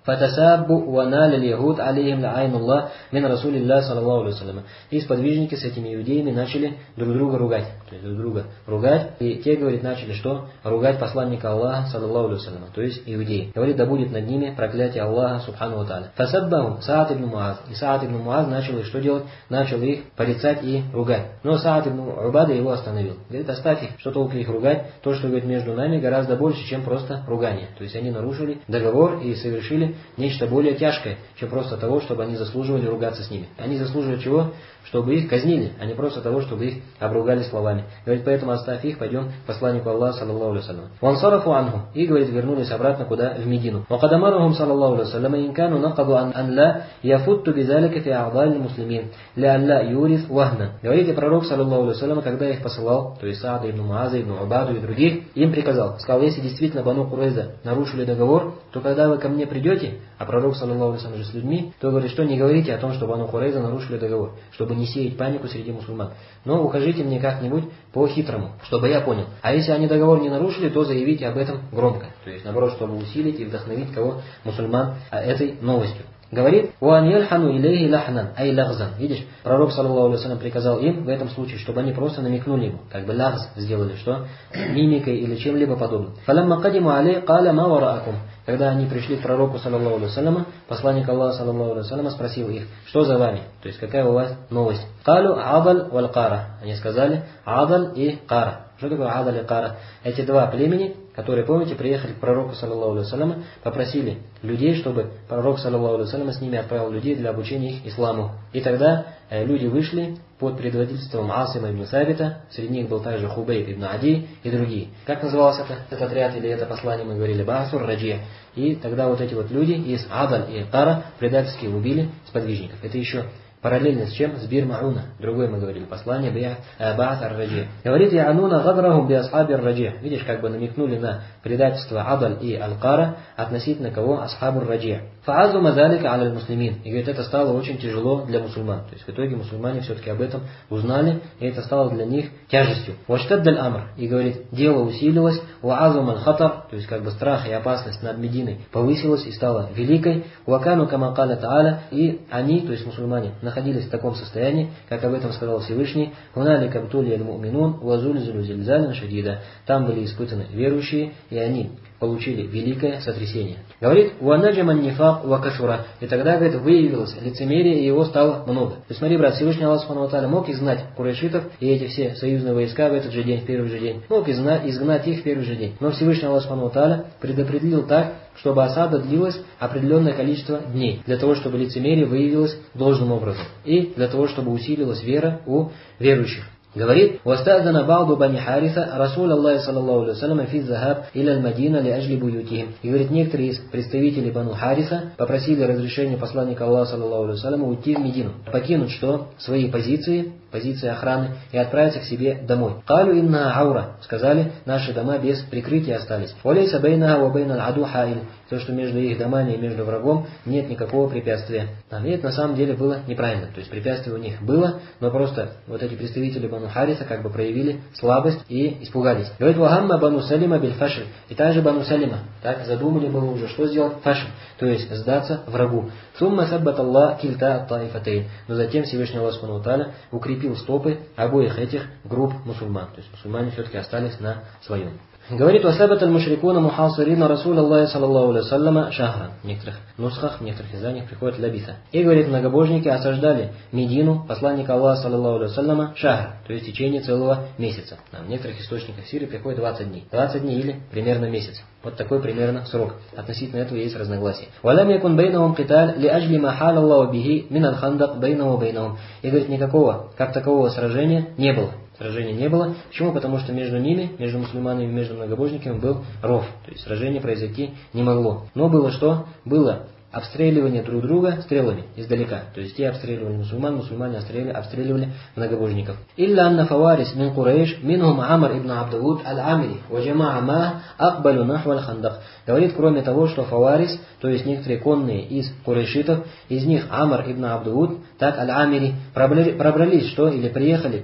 Фатасаббу ванал аль-яхуд алейхим ла'айнуллах мин расулилля саллаллаху алейхи вассалям. И сподвижники с этими иудеями начали друг друга ругать. То есть друг друга ругать. И те, говорит, начали что? Ругать посланника Аллаха саллаллаху алейхи вассалям. То есть иудеи. Говорит, да будет над ними проклятие Аллаха субхану ва тааля. Фасаббахум Саад ибн Муаз. И Саад ибн Муаз начал их что делать? Начал их порицать и ругать. Но Саад ибн Убада его остановил. Говорит, оставь их, что толку их ругать? То, что, говорит, между нами гораздо больше, чем просто ругание. То есть они нарушили договор и совершили нечто более тяжкое, чем просто того, чтобы они заслуживали ругаться с ними. Они заслуживают чего? Чтобы их казнили, а не просто того, чтобы их обругали словами. Говорит, поэтому оставь их, пойдем к посланнику Аллаха, саллаллаху алейхи вассалям. Вансарафу анху. И, говорит, вернулись обратно куда? В Медину. Вакадамарухум, саллаллаху алейхи вассалям, инкану накаду ан ла яфутту бизалика фи а'даль муслимин, ля алла юрис вахна. Говорит, и пророк, саллаллаху алейхи вассалям, когда их посылал, то есть Саада ибн Муаза, ибн Убаду и других, им приказал, сказал, если действительно Бану Курайза нарушили договор, то когда вы ко мне придете, а пророк, саллаллаху алейхи вассалям, же с людьми, то говорит, что не говорите о том, что Бану Курайза нарушили договор, чтобы не сеять панику среди мусульман. Но укажите мне как-нибудь по-хитрому, чтобы я понял. А если они договор не нарушили, то заявите об этом громко. То есть, наоборот, чтобы усилить и вдохновить кого? Мусульман этой новостью. Говорит, «Уан яльхану илейхи лахнан, ай лагзан». Видишь, пророк, саллаллаху алейхи вассалям, приказал им в этом случае, чтобы они просто намекнули ему, как бы лагз сделали, что? Мимикой или чем-либо подобным. «Фалямма кадиму алей, каля ма вараакум». Когда они пришли к пророку, саллаллаху алейхи вассалям, посланник Аллаха, саллаллаху алейхи вассалям, спросил их, что за вами? То есть, какая у вас новость? «Калю адаль валь кара». Они сказали, адаль и кара. Что такое адаль и кара? Эти два племени, которые, помните, приехали к пророку, саллаллаху алейхи вассалям, попросили людей, чтобы пророк, саллаллаху алейхи вассалям, с ними отправил людей для обучения их исламу. И тогда э, люди вышли под предводительством Асима ибн Сабита, среди них был также Хубейб ибн Ади и другие. Как назывался это, этот отряд или это послание, мы говорили, Баасур Раджия. И тогда вот эти вот люди из Адаль и Кара предательски убили сподвижников. Это еще параллельно с чем? С Бир Мауна. Другое мы говорили, послание Баат ар-Раджи. Говорит, Януна гадрахум би асхаби ар-Раджи. Видишь, как бы намекнули на предательство Адаль и Аль-Кара относительно кого? Асхабу ар-Раджи. Фаазу мазалика аля муслимин. И говорит, это стало очень тяжело для мусульман. То есть в итоге мусульмане все-таки об этом узнали, и это стало для них тяжестью. Ваштаддаль амр. И говорит, дело усилилось. Уазум аль-хатар. То есть как бы страх и опасность над Мединой повысилась и стала великой. Уакану кама каля та'аля. И они, то есть мусульмане, находились в таком состоянии, как об этом сказал Всевышний, «Хуналика бтулия аль-му'минун вазульзулю зильзалин шадида». Там были испытаны верующие, и они получили великое сотрясение. Говорит, «Уанаджаман нифак вакашура». И тогда, говорит, выявилось лицемерие, и его стало много. То есть смотри, брат, Всевышний Аллах Субхану ва Тааля мог изгнать курайшитов и эти все союзные войска в этот же день, в первый же день. Мог изгнать, изгнать их в первый же день. Но Всевышний Аллах Субхану ва Тааля предопределил так, чтобы осада длилась определенное количество дней, для того, чтобы лицемерие выявилось должным образом, и для того, чтобы усилилась вера у верующих. Говорит, «Вастазана ба'ду бани Хариса Расул Аллахи саллаллаху алейхи вассалям фи захаб иля аль-Мадина ли ажли буютихим». И говорит, некоторые из представителей Бану Хариса попросили разрешения посланника Аллаха саллаллаху алейхи вассалям уйти в Медину, покинуть что? Свои позиции, позиции охраны, и отправиться к себе домой. «Калю инна аура». Сказали, наши дома без прикрытия остались. «Валейса бейнаха ва бейна аль-аду хаиль». То, что между их домами и между врагом нет никакого препятствия. И это на самом деле было неправильно. То есть препятствие у них было, но просто вот эти представители Бану Хариса как бы проявили слабость и испугались. Говорит, «Вагамма Бану Салима биль фашр». И также Бану Салима так задумали было уже, что сделать? Фашр. То есть сдаться врагу. «Сумма саббат Аллах кильта ат-таифатейн». Но затем Всевышний Аллах Субхану ва Тааля укрепил стопы обоих этих групп мусульман. То есть мусульмане все-таки остались на своем. Говорит, «Васабат аль-мушрикуна мухасирина Расул Аллахи саллаллаху алейхи вассаляма шахра». В некоторых нусхах, в некоторых изданиях приходит лабиса. И говорит, многобожники осаждали Медину, посланника Аллаха саллаллаху алейхи вассаляма шахра, то есть в течение целого месяца. В некоторых источниках Сирии приходит двадцать дней. двадцать дней или примерно месяц. Вот такой примерно срок. Относительно этого есть разногласия. «Валям якун бейнахум киталь ли ажли махал Аллаху бихи мин аль-хандак бейнаху бейнахум». И говорит, никакого, как такового сражения не было. Сражения не было. Почему? Потому что между ними, между мусульманами, между многобожниками был ров. То есть сражение произойти не могло. Но было что? Было обстреливание друг друга стрелами издалека. То есть те обстреливали мусульман, мусульмане обстреливали, обстреливали многобожников. «Илля анна фаварис мин Курейш минхум Амар ибн Абдауд аль-Амири ва джамаа ма акбалю нахва аль-Хандак». Говорит, кроме того, что фаварис, то есть некоторые конные из курейшитов, из них Амар ибн Абдауд, так аль-Амири, пробрались что? Или приехали к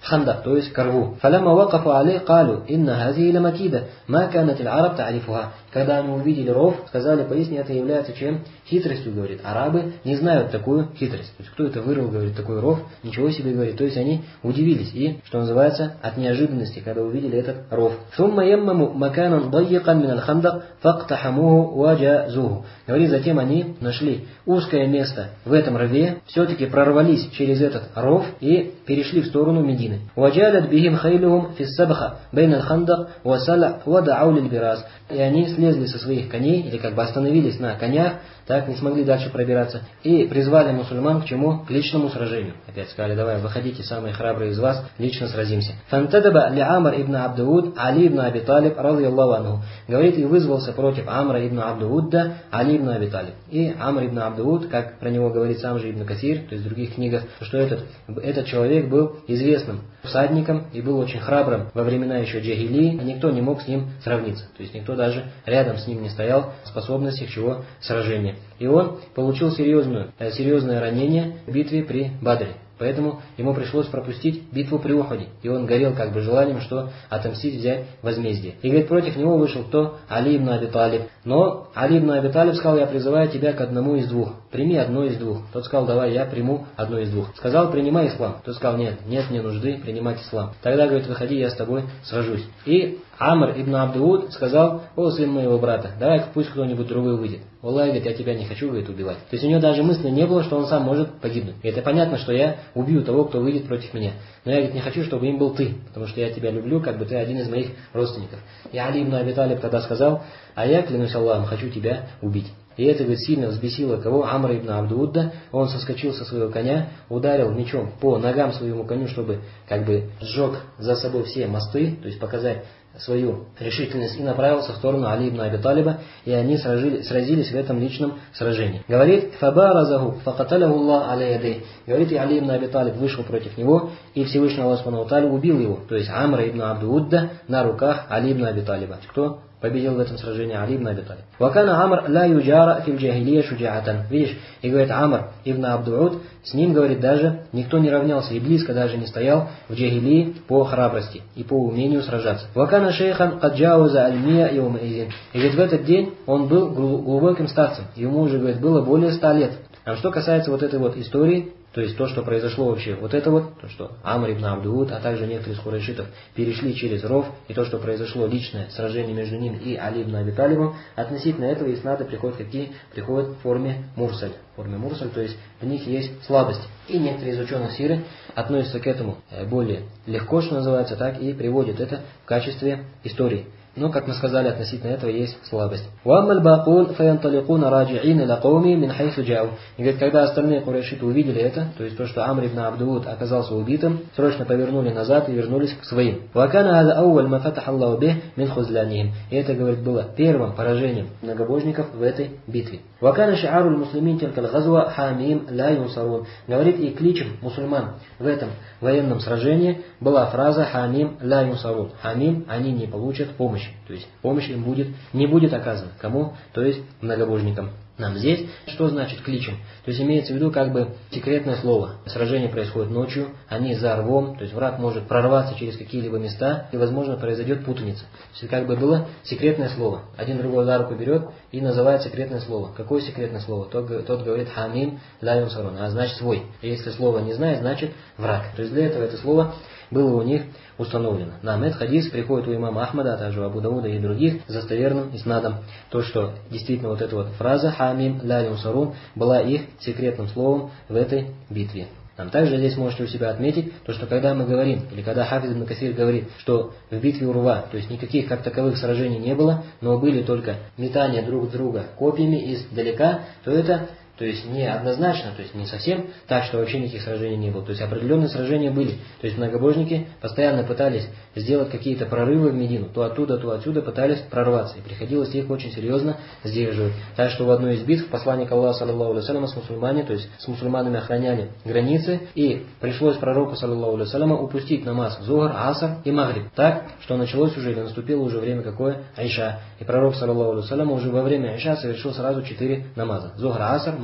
хандак, то есть к рву. فَلَمَّا وَقَفُوا عَلَيْهِ قَالُوا إِنَّ هَذِهِ لَمَكِيدَةٌ مَا كَانَتِ الْعَرَبُ تَعْرِفُهَا. Когда они увидели ров, сказали, поясни, это является чем? Хитростью, говорит. Арабы не знают такую хитрость. То есть, кто это вырыл, говорит, такой ров, ничего себе, говорит. То есть, они удивились и, что называется, от неожиданности, когда увидели этот ров. ثُمَّ يَمَّمُوا مَكَانًا ضَيِّقًا مِنَ الْخَنْدَقِ فَاقْتَحَمُوهُ وَجَازُوهُ. Говорит, затем они нашли узкое место в этом рове, все-таки прорвались через этот ров и перешли в сторону Медины. وَجَالَتْ بِهِمْ خَيْلُهُمْ فِي السَّبْخَ بَيْنَ الْخَنْدَقِ وَسَلَعْ وَدَعَوْا لِلْبِرَازِ. И они слезли со своих коней, или как бы остановились на конях, так не смогли дальше пробираться, и призвали мусульман к чему? К личному сражению. Опять сказали, давай, выходите, самые храбрые из вас, лично сразимся. فَانْتَدَبَ لِعَمَرْ ибн Абдууд Али ибн Аби Талиб радийаллаху анху. Говорит, и вызвался против Амра ибн Абдуудда Али ибн Аби Талиб. И Амр ибн Абдууд, как про него говорит сам же Ибн Касир, то есть в других книгах, что этот, этот человек был известным всадником и был очень храбрым во времена еще джахилии, и никто не мог с ним сравниться. То есть никто даже рядом с ним не стоял в способности к чего сражения. И он получил серьезную, серьезное ранение в битве при Бадре. Поэтому ему пришлось пропустить битву при Ухуде. И он горел как бы желанием, что отомстить, взять возмездие. И говорит, против него вышел кто? Али ибн Аби Талиб. Но Али ибн Аби Талиб сказал, я призываю тебя к одному из двух. Прими одно из двух. Тот сказал, давай я приму одно из двух. Сказал, принимай ислам. Тот сказал, нет, нет мне нужды принимать ислам. Тогда, говорит, выходи, я с тобой сражусь. И Амр ибн Абдууд сказал, о, сын моего брата, давай-ка пусть кто-нибудь другой выйдет. Аллах, говорит, я тебя не хочу, говорит, убивать. То есть у него даже мысли не было, что он сам может погибнуть. И это понятно, что я убью того, кто выйдет против меня. Но я, говорит, не хочу, чтобы им был ты, потому что я тебя люблю, как бы ты один из моих родственников. И Али ибн Аби Талиб тогда сказал, а я, клянусь Аллахом, хочу тебя убить. И это, говорит, сильно взбесило кого? Амра ибн Абдуудда. Он соскочил со своего коня, ударил мечом по ногам своему коню, чтобы как бы сжег за собой все мосты, то есть показать свою решительность, и направился в сторону Али ибн Аби Талиба, и они сражили, сразились в этом личном сражении. Говорит, «Фабаразаху факаталяху Аллах аля ядей». Говорит, и Али ибн Аби Талиб вышел против него, и Всевышний Аллах Субхану ва Тааля убил его, то есть Амра ибн Абдуудда на руках Али ибн Аби Талиба. Кто победил в этом сражении? Али ибн Аби Талиб. «Вакана Амр ла юджара фил джахилия шуджаатан». Видишь, и говорит Амр ибн Абдууд, с ним, говорит, даже никто не равнялся и близко даже не стоял в джахилии по храбрости и по умению сражаться. «Вакана шейхан каджауза альмия яумаизин». И говорит, в этот день он был глубоким старцем, ему уже, говорит, было более ста лет. А что касается вот этой вот истории, то есть то, что произошло вообще, вот это вот, то, что Амр ибн Абдууд, а также некоторые из курайшитов перешли через ров, и то, что произошло личное сражение между ним и Али ибн Аби Талибом, относительно этого иснады приходят какие? Приходят в форме мурсаль. В форме мурсаль, то есть в них есть слабость. И некоторые из ученых сиры относятся к этому более легко, что называется, так и приводят это в качестве истории. Но, как мы сказали, относительно этого есть слабость. وَأَمَّا الْبَاقُونَ فَيَنْطَلِقُونَ رَاجِعِينَ إِلَى قَوْمِهِمْ مِنْ حَيْثُ جَاءُوا. И говорит, когда остальные курайшиты увидели это, то есть то, что Амр ибн Абдууд оказался убитым, срочно повернули назад и вернулись к своим. وَكَانَ هَذَا أَوَّلْ مَا فَتَحَ اللَّهُ بِهِ مِنْ خُذْلَانِهِمْ. И это, говорит, было первым поражением многобожников в этой битве. وَكَانَ شِعَارُ الْمُسْلِمِينَ تِلْكَ الْغَزْوَةِ حَامِيمْ لَا يُنْصَرُونَ. Говорит, и кличем мусульман в этом военном сражении была фраза «Хамим ла юнсарун». Хамим, они не получат помощи. То есть помощь им будет, не будет оказана. Кому? То есть многобожникам. Нам здесь, что значит кличем? То есть имеется в виду как бы секретное слово. Сражение происходит ночью, они за рвом, то есть враг может прорваться через какие-либо места, и возможно произойдет путаница. То есть как бы было секретное слово. Один другой за руку берет и называет секретное слово. Какое секретное слово? Тот, тот говорит «Хамим ла юнсарун», а значит свой. И если слово не знает, значит враг. То есть для этого это слово было у них установлено. Нам этот хадис приходит у имама Ахмада, а также у Абу Дауда и других с достоверным иснадом. То, что действительно вот эта вот фраза «Хамим ла юнсарун» была их секретным словом в этой битве. Нам также здесь можете у себя отметить, то, что когда мы говорим, или когда Хафиз ибн Касир говорит, что в битве Урва, то есть никаких как таковых сражений не было, но были только метания друг друга копьями издалека, то это то есть не однозначно, то есть не совсем так, что вообще никаких сражений не было. То есть определенные сражения были. То есть многобожники постоянно пытались сделать какие-то прорывы в Медину. То оттуда, то отсюда пытались прорваться. И приходилось их очень серьезно сдерживать. Так что в одной из битв посланник Аллаха, саллаллаху алейхи вассалям, с мусульманами, то есть с мусульманами охраняли границы. И пришлось пророку, саллаллаху алейхи вассалям, упустить намаз Зухр, Аср и Магриб. Так, что началось уже или наступило уже время какое? Айша. И пророк, саллаллаху алейхи вассалям, уже во время Айша совершил сразу четыре намаза. Зухр, Аср,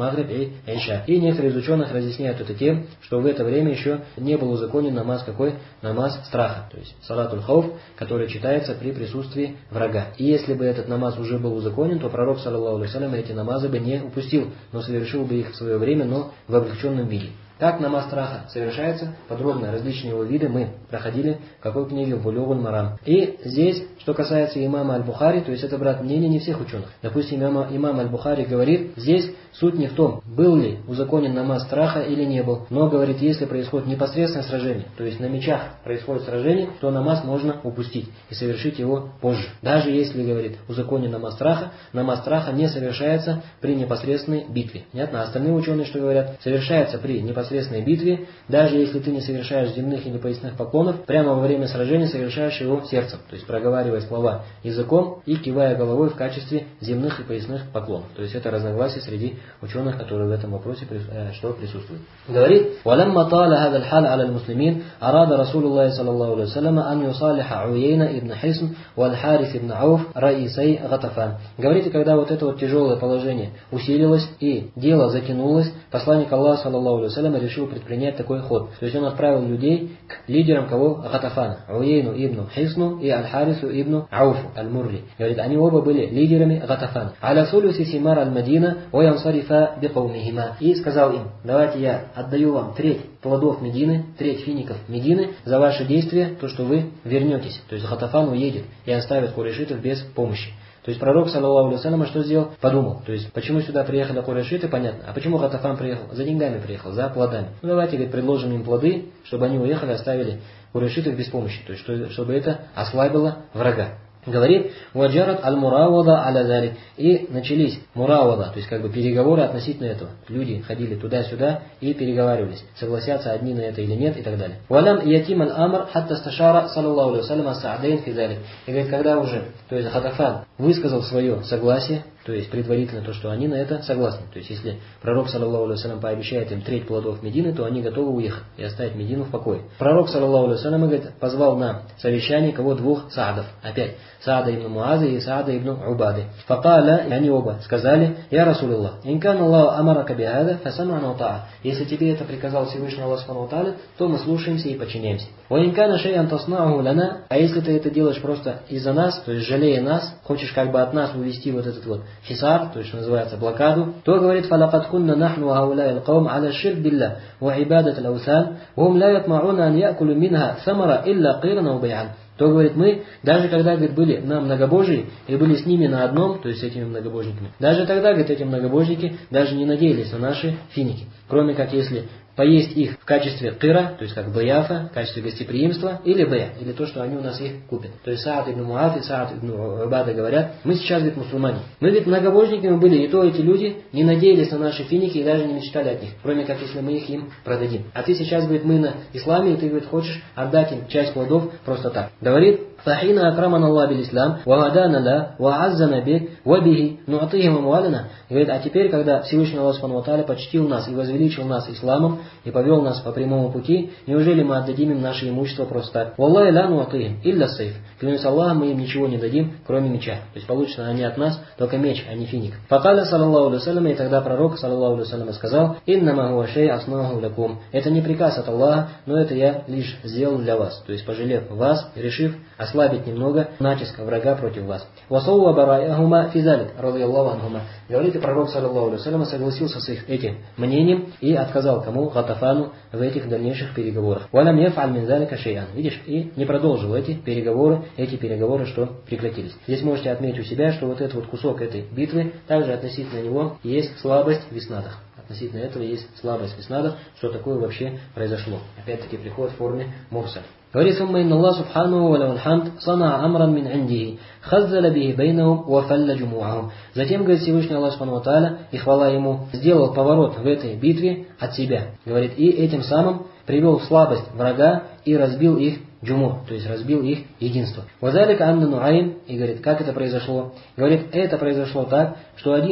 Магриб и Иша. И некоторые из ученых разъясняют это тем, что в это время еще не был узаконен намаз какой? Намаз страха, то есть салатуль хауф, который читается при присутствии врага. И если бы этот намаз уже был узаконен, то пророк, саллаллаху алейхи ва саллям, эти намазы бы не упустил, но совершил бы их в свое время, но в облегченном виде. Как намаз страха совершается, подробно различные его виды мы проходили в какой книге? В Булюгуль Марам. И здесь, что касается имама Аль-Бухари, то есть это, брат, мнение не всех ученых. Допустим, имам, имам Аль-Бухари говорит, здесь суть не в том, был ли узаконен намаз страха или не был, но, говорит, если происходит непосредственное сражение, то есть на мечах происходит сражение, то намаз можно упустить и совершить его позже. Даже если, говорит, узаконен намаз страха, намаз страха не совершается при непосредственной битве. Понятно? А остальные ученые, что говорят, совершается при непосредственной битве, даже если ты не совершаешь земных или поясных поклонов, прямо во время сражения совершаешь его сердцем, то есть проговаривая слова языком и кивая головой в качестве земных и поясных поклонов. То есть это разногласие среди ученых, которые в этом вопросе что присутствуют. Говорит: «Валямма тала хадаль халь аля аль-муслимин, арада Расулуллахи саллаллаху алейхи ва саллям ан юсалиха Уейна ибн Хисн валь Харис ибн Ауф раисей Гатафан». Говорит, и когда вот это вот тяжелое положение усилилось и дело затянулось, посланник Аллаха саллаллаху алейхи ва саллям решил предпринять такой ход. То есть он отправил людей к лидерам кого? Гатафана. Уейну ибн Хисну и Аль-Харису ибн Ауфу Аль-Мурри. Говорит, они оба были лидерами Гатафана. Аля сулюси симар аль-Мадина ва янсарифа биқаумихима. И сказал им: давайте я отдаю вам треть плодов Медины, треть фиников Медины за ваши действия, то, что вы вернетесь. То есть Гатафан уедет и оставит курайшитов без помощи. То есть пророк, саллаллаху алейхи ва саллям, что сделал? Подумал. То есть, почему сюда приехали курайшиты, понятно. А почему Гатафан приехал? За деньгами приехал, за плодами. Ну давайте, говорит, предложим им плоды, чтобы они уехали, оставили курайшитов без помощи. То есть, чтобы это ослабило врага. Говорит: «Ваджарат аль-муравада аля залик». И начались муравада, то есть как бы переговоры относительно этого. Люди ходили туда-сюда и переговаривались, согласятся одни на это или нет и так далее. «Валям ятим аль-амр хатта сташара саллаллаху алейхи ва саллям ас-са'дайн фи залик». И говорит, когда уже, то есть Гатафан высказал свое согласие, то есть предварительно то, что они на это согласны. То есть если пророк, саллаллаху алейхи ва саллям, пообещает им треть плодов Медины, то они готовы уехать и оставить Медину в покое. Пророк, саллаллаху алейхи ва саллям, говорит, позвал на совещание кого? Двух саадов. Опять Саада ибн Муаза и Саада ибн Убады. Факаля, и они оба сказали: «Я Расулуллах, инкан Аллаху амарака бихада, фасам'ана ва та'a». Если тебе это приказал Всевышний Аллах субхану ва тааля, то мы слушаемся и подчиняемся. «Ва инкана шей'ан таснa'уху лана». А если ты это делаешь просто из-за нас, то есть жалея нас, хочешь как бы от нас увести вот этот вот хисар, то есть что называется блокаду, то говорит: «Фалакад кунна нахну ва хауляи аль-каум аля ширк билля ва ибадат аль-аусан, ва хум ла ятмa'уна ан я'кулу минха самара илля қиран ва бай'ан». То, говорит, мы, даже когда, говорит, были на многобожии и были с ними на одном, то есть с этими многобожниками, даже тогда, говорит, эти многобожники даже не надеялись на наши финики. Кроме как если поесть их в качестве кыра, то есть как баяфа, в качестве гостеприимства, или бая, или то, что они у нас их купят. То есть Саад ибн Муаф и Саад ибн Убада говорят: мы сейчас, говорит, мусульмане. Мы, говорит, многобожниками были, и то эти люди не надеялись на наши финики и даже не мечтали от них, кроме как если мы их им продадим. А ты сейчас, говорит, мы на исламе, и ты, говорит, хочешь отдать им часть плодов просто так. Говорит: «Фахина акраман Аллах бил ислам, ва гадана ла, ва аззана бик, ва бихи, нуатихим амуалина». Говорит, а теперь, когда Всевышний Аллах субхану ва тааля почтил нас и возвеличил нас исламом, и повел нас по прямому пути, неужели мы отдадим им наше имущество просто так? «Валлахи ла нуатихим, илля сейф». Клянусь Аллахом, мы им ничего не дадим, кроме меча. То есть получится они от нас только меч, а не финик. Факаля, саллаллаху алейхи ва саллям, и тогда пророк, саллаллаху алейхи ва саллям, сказал: «Иннама хуа шей аснаху лякум». Это не приказ от Аллаха, но это я лишь сделал для вас. То есть пожалев вас и решив ослабить немного натиска врага против вас. «Васауа бараяхума физалик», радийаллаху анхума. Говорит, и пророк, саллаллаху алейхи ва саллям, согласился с их этим мнением и отказал кому? Гатафану в этих дальнейших переговорах. «Валям яф'аль мин залика шей'ан». Видишь, и не продолжил эти переговоры, эти переговоры, что прекратились. Здесь можете отметить у себя, что вот этот вот кусок этой битвы, также относительно него есть слабость в иснадах. Относительно этого есть слабость в иснадах, что такое вообще произошло. Опять-таки приход в форме мурсаль. Говорит: «Сумма инна Аллах субхану ва лахул хамд сана амран мин индихи, хаззаля бихи бейнахум ва фалля джумуахум». Затем, говорит, Всевышний Аллах субхану ва тааля, и хвала ему, сделал поворот в этой битве от себя. Говорит, и этим самым привел в слабость врага и разбил их джумур, то есть разбил их единство. «Вазалика амна нуаим», и говорит, как это произошло? Говорит, это произошло так, что один из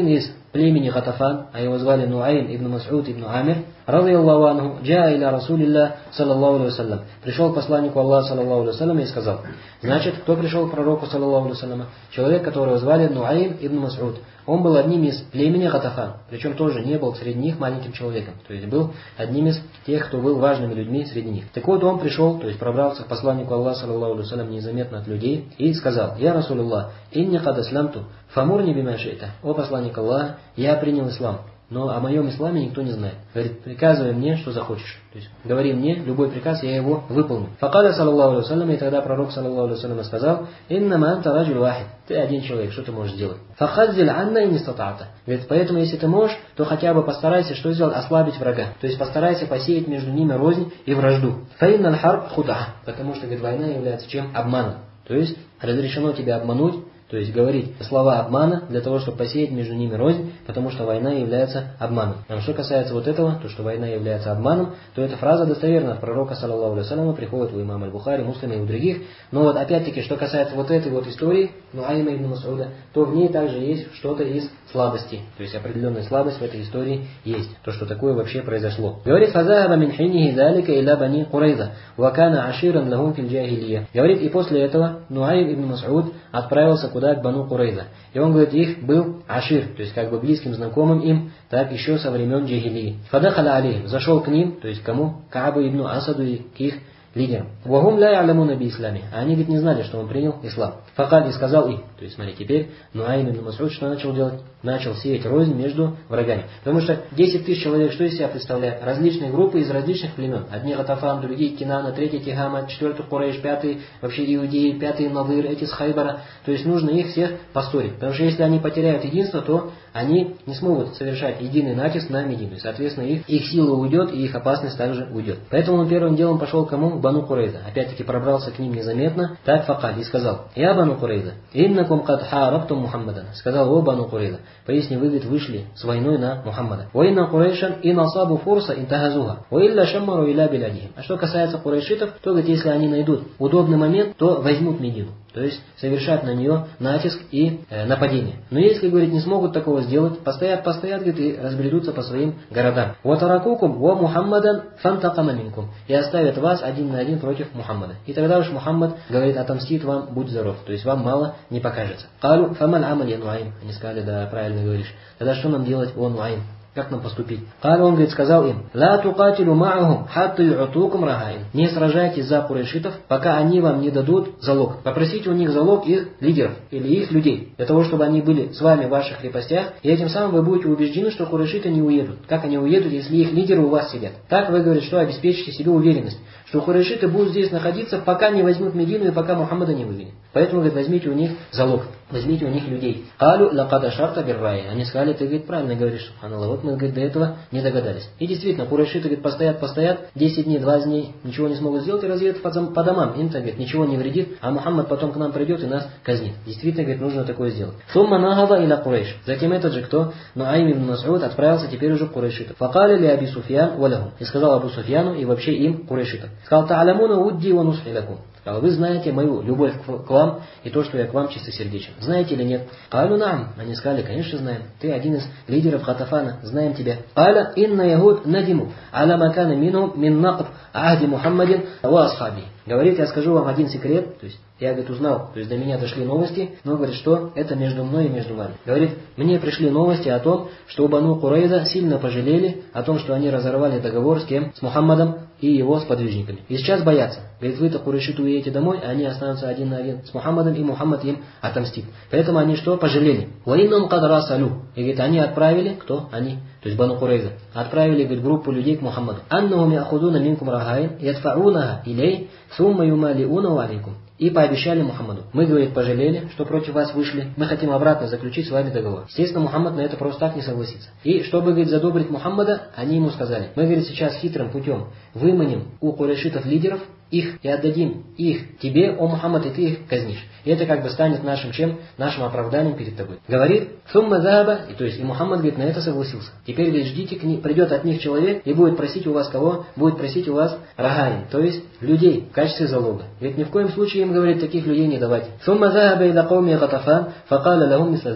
племени Гатафан, а его звали Нуайм ибн Мас'уд ибн Амир, رضي الله عنه, جاء إلى رسول الله صلى الله عليه وسلم, пришел к посланнику Аллаха саллаллаху алейхи вассалям и сказал, значит, кто пришел к пророку саллаллаху алейхи вассалям? Человек, которого звали Нуайм ибн Мас'уд. Он был одним из племени Гатафан, причем тоже не был среди них маленьким человеком, то есть был одним из тех, кто был важными людьми среди них. Так вот, он пришел, то есть пробрался к посланнику Аллаха саллаллаху алейхи вассалям незаметно от людей и сказал, «Я Расулуллах, инни кад аслямту, фамурни бима ши'та». О посланник Аллаха, я принял ислам. Но о моем исламе никто не знает. Говорит, приказывай мне, что захочешь. То есть, говори мне, любой приказ, я его выполню. Факаля, саллаллаху алейхи вассалям, и тогда пророк, саллаллаху алейхи вассалям, сказал, «Иннама анта раджуль вахид». Ты один человек, что ты можешь сделать? Фахадзиль анна и нистатата. Говорит, поэтому, если ты можешь, то хотя бы постарайся, что сделать? Ослабить врага. То есть, постарайся посеять между ними рознь и вражду. Фаиннал харб худа. Потому что, говорит, война является чем? Обманом. То есть, разрешено тебя обмануть, то есть говорить слова обмана для того, чтобы посеять между ними рознь, потому что война является обманом. А что касается вот этого, то что война является обманом, то эта фраза достоверна от пророка, саллаллаху алейхи вассаляма, приходит у имама Аль-Бухари, Муслима и у других. Но вот опять-таки, что касается вот этой вот истории, Нуайма ибн Мас'уда, то в ней также есть что-то из слабости. То есть определенная слабость в этой истории есть. То, что такое вообще произошло. Говорит, «Фазаба мин хинихи залика иля бани Курайза, вакана аширан лахум фил джахилия». Говорит, и после этого Нуайм ибн Мас'уд отправился куда? К Бану Курайза. И он говорит, их был ашир, то есть как бы близким знакомым им, так еще со времен джахилии. Фадахаля алейхим, зашел к ним, то есть кому? Каабу ибн Асаду и к их лидерам. Вахум ля ялямуна би исламе. А они ведь не знали, что он принял ислам. Факаль и сказал им, то есть смотри, теперь Нуайм ибн Мас'уд что начал делать? Начал сеять рознь между врагами. Потому что десять тысяч человек, что из себя представляют? Различные группы из различных племен. Одни Гатафан, другие Кинана, третий Тихама, четвертый Курейш, пятый вообще Иудеи, пятый Надыр, эти с Хайбара. То есть нужно их всех поссорить. Потому что если они потеряют единство, то они не смогут совершать единый натиск на Медину. И, соответственно, их, их сила уйдет, и их опасность также уйдет. Поэтому он первым делом пошел к кому? К Бану Курайза. Опять-таки пробрался к ним незаметно. Так Факаль и сказал, «Я Бану Курайза, иннакум кад харабтум Мухаммадан». Сказал, о Бану Курайза, поясни, вы ведь вышли с войной на Мухаммада. «Война Курайшан и насабу фурса интахазуха, ваилля шаммару иля билядихим». А что касается курайшитов, то, говорит, если они найдут удобный момент, то возьмут Медину. То есть совершать на нее натиск и э, нападение. Но если, говорит, не смогут такого сделать, постоят, постоят, говорит, и разбредутся по своим городам. «Ватаракукум ва Мухаммадан фантакама минкум». И оставят вас один на один против Мухаммада. И тогда уж Мухаммад, говорит, отомстит вам, будь здоров. То есть вам мало не покажется. «Калу фамаль амаль я Нуайм». Они сказали, да, правильно говоришь. Тогда что нам делать, о Нуайм? Как нам поступить? Каль, он, говорит, сказал им, «Ла тукатилу ма'ахум, хатта ю'тукум рагаин». Не сражайтесь за курайшитов, пока они вам не дадут залог. Попросите у них залог их лидеров или их людей, для того, чтобы они были с вами в ваших крепостях, и этим самым вы будете убеждены, что курайшиты не уедут. Как они уедут, если их лидеры у вас сидят? Так вы, говорит, что обеспечите себе уверенность, что курайшиты будут здесь находиться, пока не возьмут Медину и пока Мухаммада не вывели. Поэтому, говорит, возьмите у них залог, возьмите у них людей. Калю лакада шарта биррай. Они сказали, ты, говорит, правильно говоришь, субханаллах, вот мы, говорит, до этого не догадались. И действительно, курайшиты, говорит, постоят, постоят, десять дней, двадцать дней, ничего не смогут сделать и разъедут по, по домам. Им-то, говорит, ничего не вредит, а Мухаммад потом к нам придет и нас казнит. Действительно, говорит, нужно такое сделать. Сумма нагава иля Курайш. Затем этот же кто? Нуайм ибн Мас'уд отправился теперь уже к курайшитам. Факали ли Аби Суфьян валаху. И сказал Абу Суфьяну и вообще им курайшитам. Сказал, та'алямуна удди ва нусхи лакум. Сказал, вы знаете мою любовь к вам и то, что я к вам чистосердечен. Знаете или нет? Калю наам. Они сказали, конечно знаем. Ты один из лидеров Гатафана, знаем тебя. Каля инна ягуд надиму аля макана мину мин нақб ахди Мухаммадин ва асхаби. Говорит, я скажу вам один секрет, то есть я, говорит, узнал, то есть до меня дошли новости, но, говорит, что это между мной и между вами. Говорит, мне пришли новости о том, что у Бану Курайза сильно пожалели о том, что они разорвали договор с кем? С Мухаммадом и его сподвижниками. И сейчас боятся. Говорит, вы-то курайшиты уедете домой, а они останутся один на один с Мухаммадом, и Мухаммад им отомстит. Поэтому они что? Пожалели. Ваиннам кадра салю. И, говорит, они отправили, кто? Они. То есть Бану Курайза. Отправили, говорит, группу людей к Мухаммаду. Аннахум яхудуна минкум рагаин, ядфаунаха илей, сумма юмалиуна алейкум. И пообещали Мухаммаду. Мы, говорит, пожалели, что против вас вышли. Мы хотим обратно заключить с вами договор. Естественно, Мухаммад на это просто так не согласится. И чтобы, говорит, задобрить Мухаммада, они ему сказали, мы, говорит, сейчас хитрым путем выманим у курайшитов лидеров их и отдадим их тебе, о Мухаммад, и ты их казнишь. И это как бы станет нашим чем? Нашим оправданием перед тобой. Говорит, сумма заба, и то есть и Мухаммад, говорит, на это согласился. Теперь, говорит, ждите, к ним, придет от них человек и будет просить у вас кого? Будет просить у вас рагаин, то есть людей в качестве залога. Ведь ни в коем случае им, говорит, таких людей не давать. Сумма заба иля кауми Гатафан, факаля лахум мисла залик.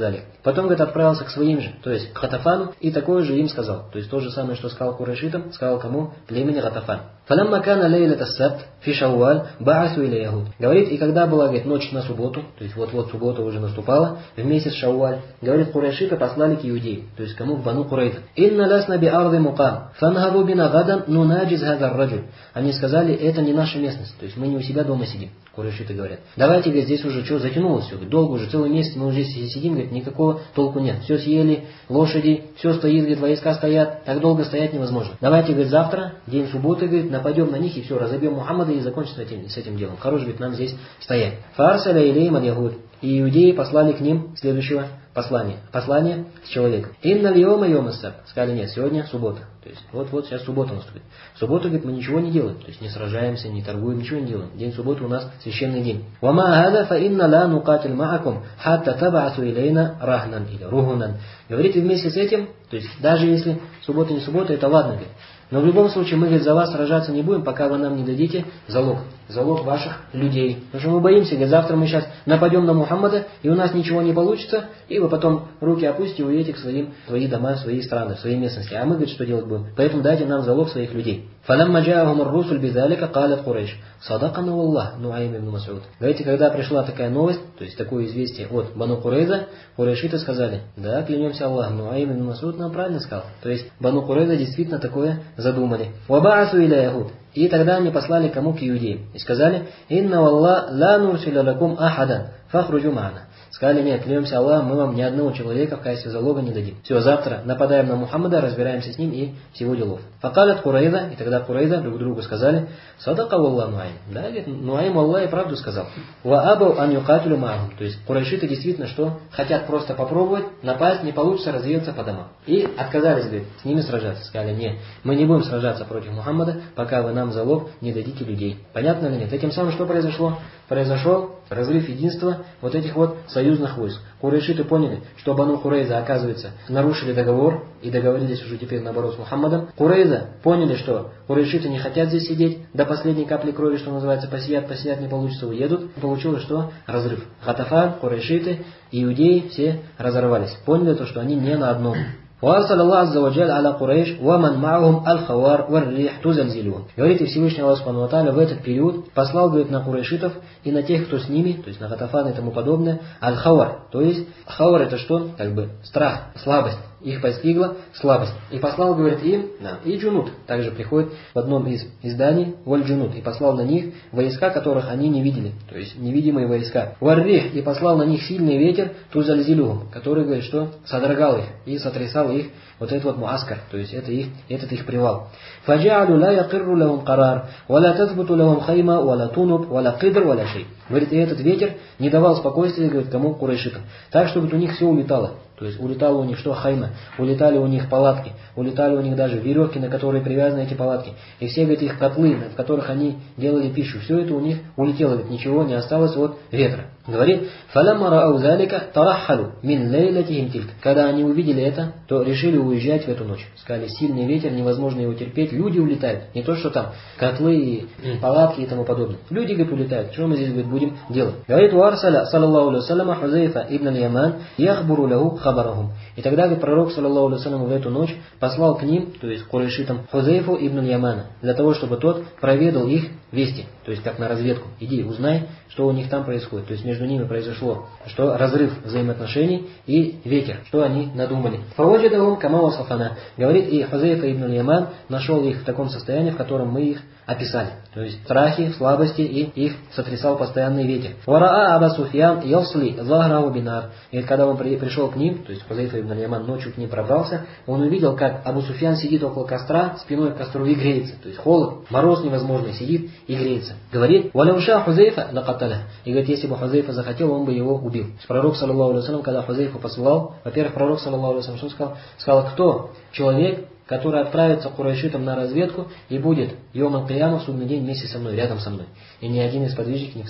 Потом, говорит, отправился к своим же, то есть к Гатафану, и такое же им сказал. То есть то же самое, что сказал курайшитам, сказал кому? Племени Гатафан. فَلَمَّا كَانَ لَيْلَةَ السَّبْتِ فِي شَوَّالٍ بَعَثُوا إِلَى يَهُودٍ. Говорит, и когда была, говорит, ночь на субботу, то есть вот-вот суббота уже наступала, в месяц Шавваль, говорит, курайшиты послали к иудеям, то есть кому? К Бану Курайза. «Инна ласна би арди мукам, фанхаду бина гадан нунаджиз хазар раджуль». Они сказали, это не наша местность, то есть мы не у себя дома сидим. Курайшиты говорят, давайте, говорит, здесь уже что, затянулось все, долго уже, целый месяц мы уже здесь сидим, говорит, никакого толку нет. Все съели, лошади, все стоит, говорит, войска стоят, так долго стоять невозможно. Давайте, говорит, завтра, день субботы, говорит, нападем на них и все, разобьем Мухаммада и закончим с этим, с этим делом. Хорош, говорит, нам здесь стоять. Фарсаля илейм аль-Ягуд. И иудеи послали к ним следующего послания. Послание с человеком. Инна льома йома саб. Сказали, нет, сегодня суббота. То есть вот-вот сейчас суббота наступит. В субботу, говорит, мы ничего не делаем. То есть не сражаемся, не торгуем, ничего не делаем. День субботы у нас священный день. Вама хада фа инна ла нукатиль маакум хатта табасу илейна рахнан или ругунан. Говорит, и вместе с этим, то есть даже если суббота не суббота, это ладно, говорит. Но в любом случае мы, говорит, за вас сражаться не будем, пока вы нам не дадите залог. Залог ваших людей. Потому что мы боимся, говорит, завтра мы сейчас нападем на Мухаммада, и у нас ничего не получится, и вы потом руки опустите и уедете к своим, в свои дома, в свои страны, в свои местности. А мы, говорит, что делать будем? Поэтому дайте нам залог своих людей. فَلَمَّا جَاءَهُمُ الرُّسُلُ بِذَلِكَ قَالَتْ قُرَيْشُ صَدَقَنَا وَاللَّهُ Нуайм ибн Мас'уд. Говорите, когда пришла такая новость, то есть такое известие от Бану Курайза, курайшиты сказали, да, клянемся Аллахом, Нуайм ибн Мас'уд нам правильно сказал. То есть Бану Курайза действительно такое задумали. وَبَعَثُوا إِلَى يَهُودٍ. И тогда они послали кому? К иудеям. И сказали, «Инна валла ла нурсиля лакум ахадан, фахруджу ма'ана». Сказали, нет, клянемся Аллахом, мы вам ни одного человека в качестве залога не дадим. Все, завтра нападаем на Мухаммада, разбираемся с ним и всего делов. Факалят Курайза, и тогда Курайза друг другу сказали, «Садака валла Нуайм». Да, говорит, Нуайм Аллах и правду сказал. «Ва абау ан юкатилю ма'ахум». То есть курайшиты действительно что? Хотят просто попробовать, напасть, не получится, развеяться по домам. И отказались, говорит, с ними сражаться. Сказали, нет, мы не будем сражаться против Мухаммада, пока вы нам залог не дадите людей. Понятно или нет? Этим самым что произошло? Произошел разрыв единства вот этих вот союзных войск. Курайшиты поняли, что Бану Курайза, оказывается, нарушили договор и договорились уже теперь наоборот с Мухаммадом. Курайза поняли, что курайшиты не хотят здесь сидеть до последней капли крови, что называется, посидят, посидят, не получится, уедут. Получилось что? Разрыв. Гатафан, курайшиты, иудеи все разорвались. Поняли то, что они не на одном. وَأَرْسَلَ اللَّهُ عَزَّ وَجَلَّ عَلَى قُرَيْشٍ وَمَنْ مَعَهُمْ الْخَوَارِ وَالرِّيحُ تُزَلْزِلُونَ. Говорит, и Всевышний Аллах Субхану ва Тааля в этот период послал, говорит, на курайшитов и на тех, кто с ними, то есть на Гатафана и тому подобное, аль-хавар. То есть хавар это что? Как бы страх, слабость. Их постигла слабость. И послал, говорит, им, да, и джунут. Также приходит в одном из изданий, воль джунут. И послал на них войска, которых они не видели. То есть невидимые войска. Варрих. И послал на них сильный ветер, тузальзилюхум, который, говорит, что содрогал их и сотрясал их вот этот вот муаскар. То есть это их, этот их привал. Фаджа'алю ла якирру лахум карар, ва ла тазбуту лахум хайма, ва ла тунуб, ва ла кидр, ва ла шей. Говорит, и этот ветер не давал спокойствия, говорит, кому? Курайшитам. Так, чтобы у них все улетало. То есть улетало у них что? Хайма. Улетали у них палатки. Улетали у них даже веревки, на которые привязаны эти палатки. И все, говорит, их котлы, в которых они делали пищу. Все это у них улетело. Говорит, ничего не осталось от ветра. Говорит, «Фаламма раау залика тарахалу мин лейлатихим тильк». Когда они увидели это, то решили уезжать в эту ночь. Сказали, сильный ветер, невозможно его терпеть. Люди улетают. Не то, что там котлы, палатки и тому подобное. Люди, говорит, улетают. Что мы здесь, говорит, будем делать? Говорит, «Уарсаля, саллаллаху алейхи вассаляма, Хузайфа ибн аль-Яман, яхбуру лаху хабарахум». И тогда, говорит, пророк, саллаллаху алейхи вассалям, в эту ночь послал к ним, то есть к курайшитам, Хузайфу ибн аль-Ямана, для того, чтобы тот проведал их вести. То есть как на разведку. Иди, узнай, что у них там происходит. То есть между ними произошло, что разрыв взаимоотношений и ветер, что они надумали. Фаваджадахум кама васафана. Говорит, и Хузайфа ибн аль-Яман нашел их в таком состоянии, в котором мы их описали. То есть страхи, слабости, и их сотрясал постоянный ветер. Вараа Аба Суфьян ясли захраху бинар. И когда он при, пришел к ним, то есть Хузайфа ибн аль-Яман ночью к ним пробрался, он увидел, как Абу Суфьян сидит около костра, спиной к костру и греется. То есть холод, мороз невозможный, сидит и греется. Говорит, валяуша Хузайфа лакаталя. И говорит, если бы Хузайфа захотел, он бы его убил. Пророк, саллаллаху алейхи вассалям, когда Хузайфу посылал, во-первых, пророк, саллаллаху алейхи вассалям, что сказал? Сказал, кто человек, который отправится к курайшитам на разведку и будет йом аль-кияма в судный день вместе со мной, рядом со мной. И ни один из подвижников не встал.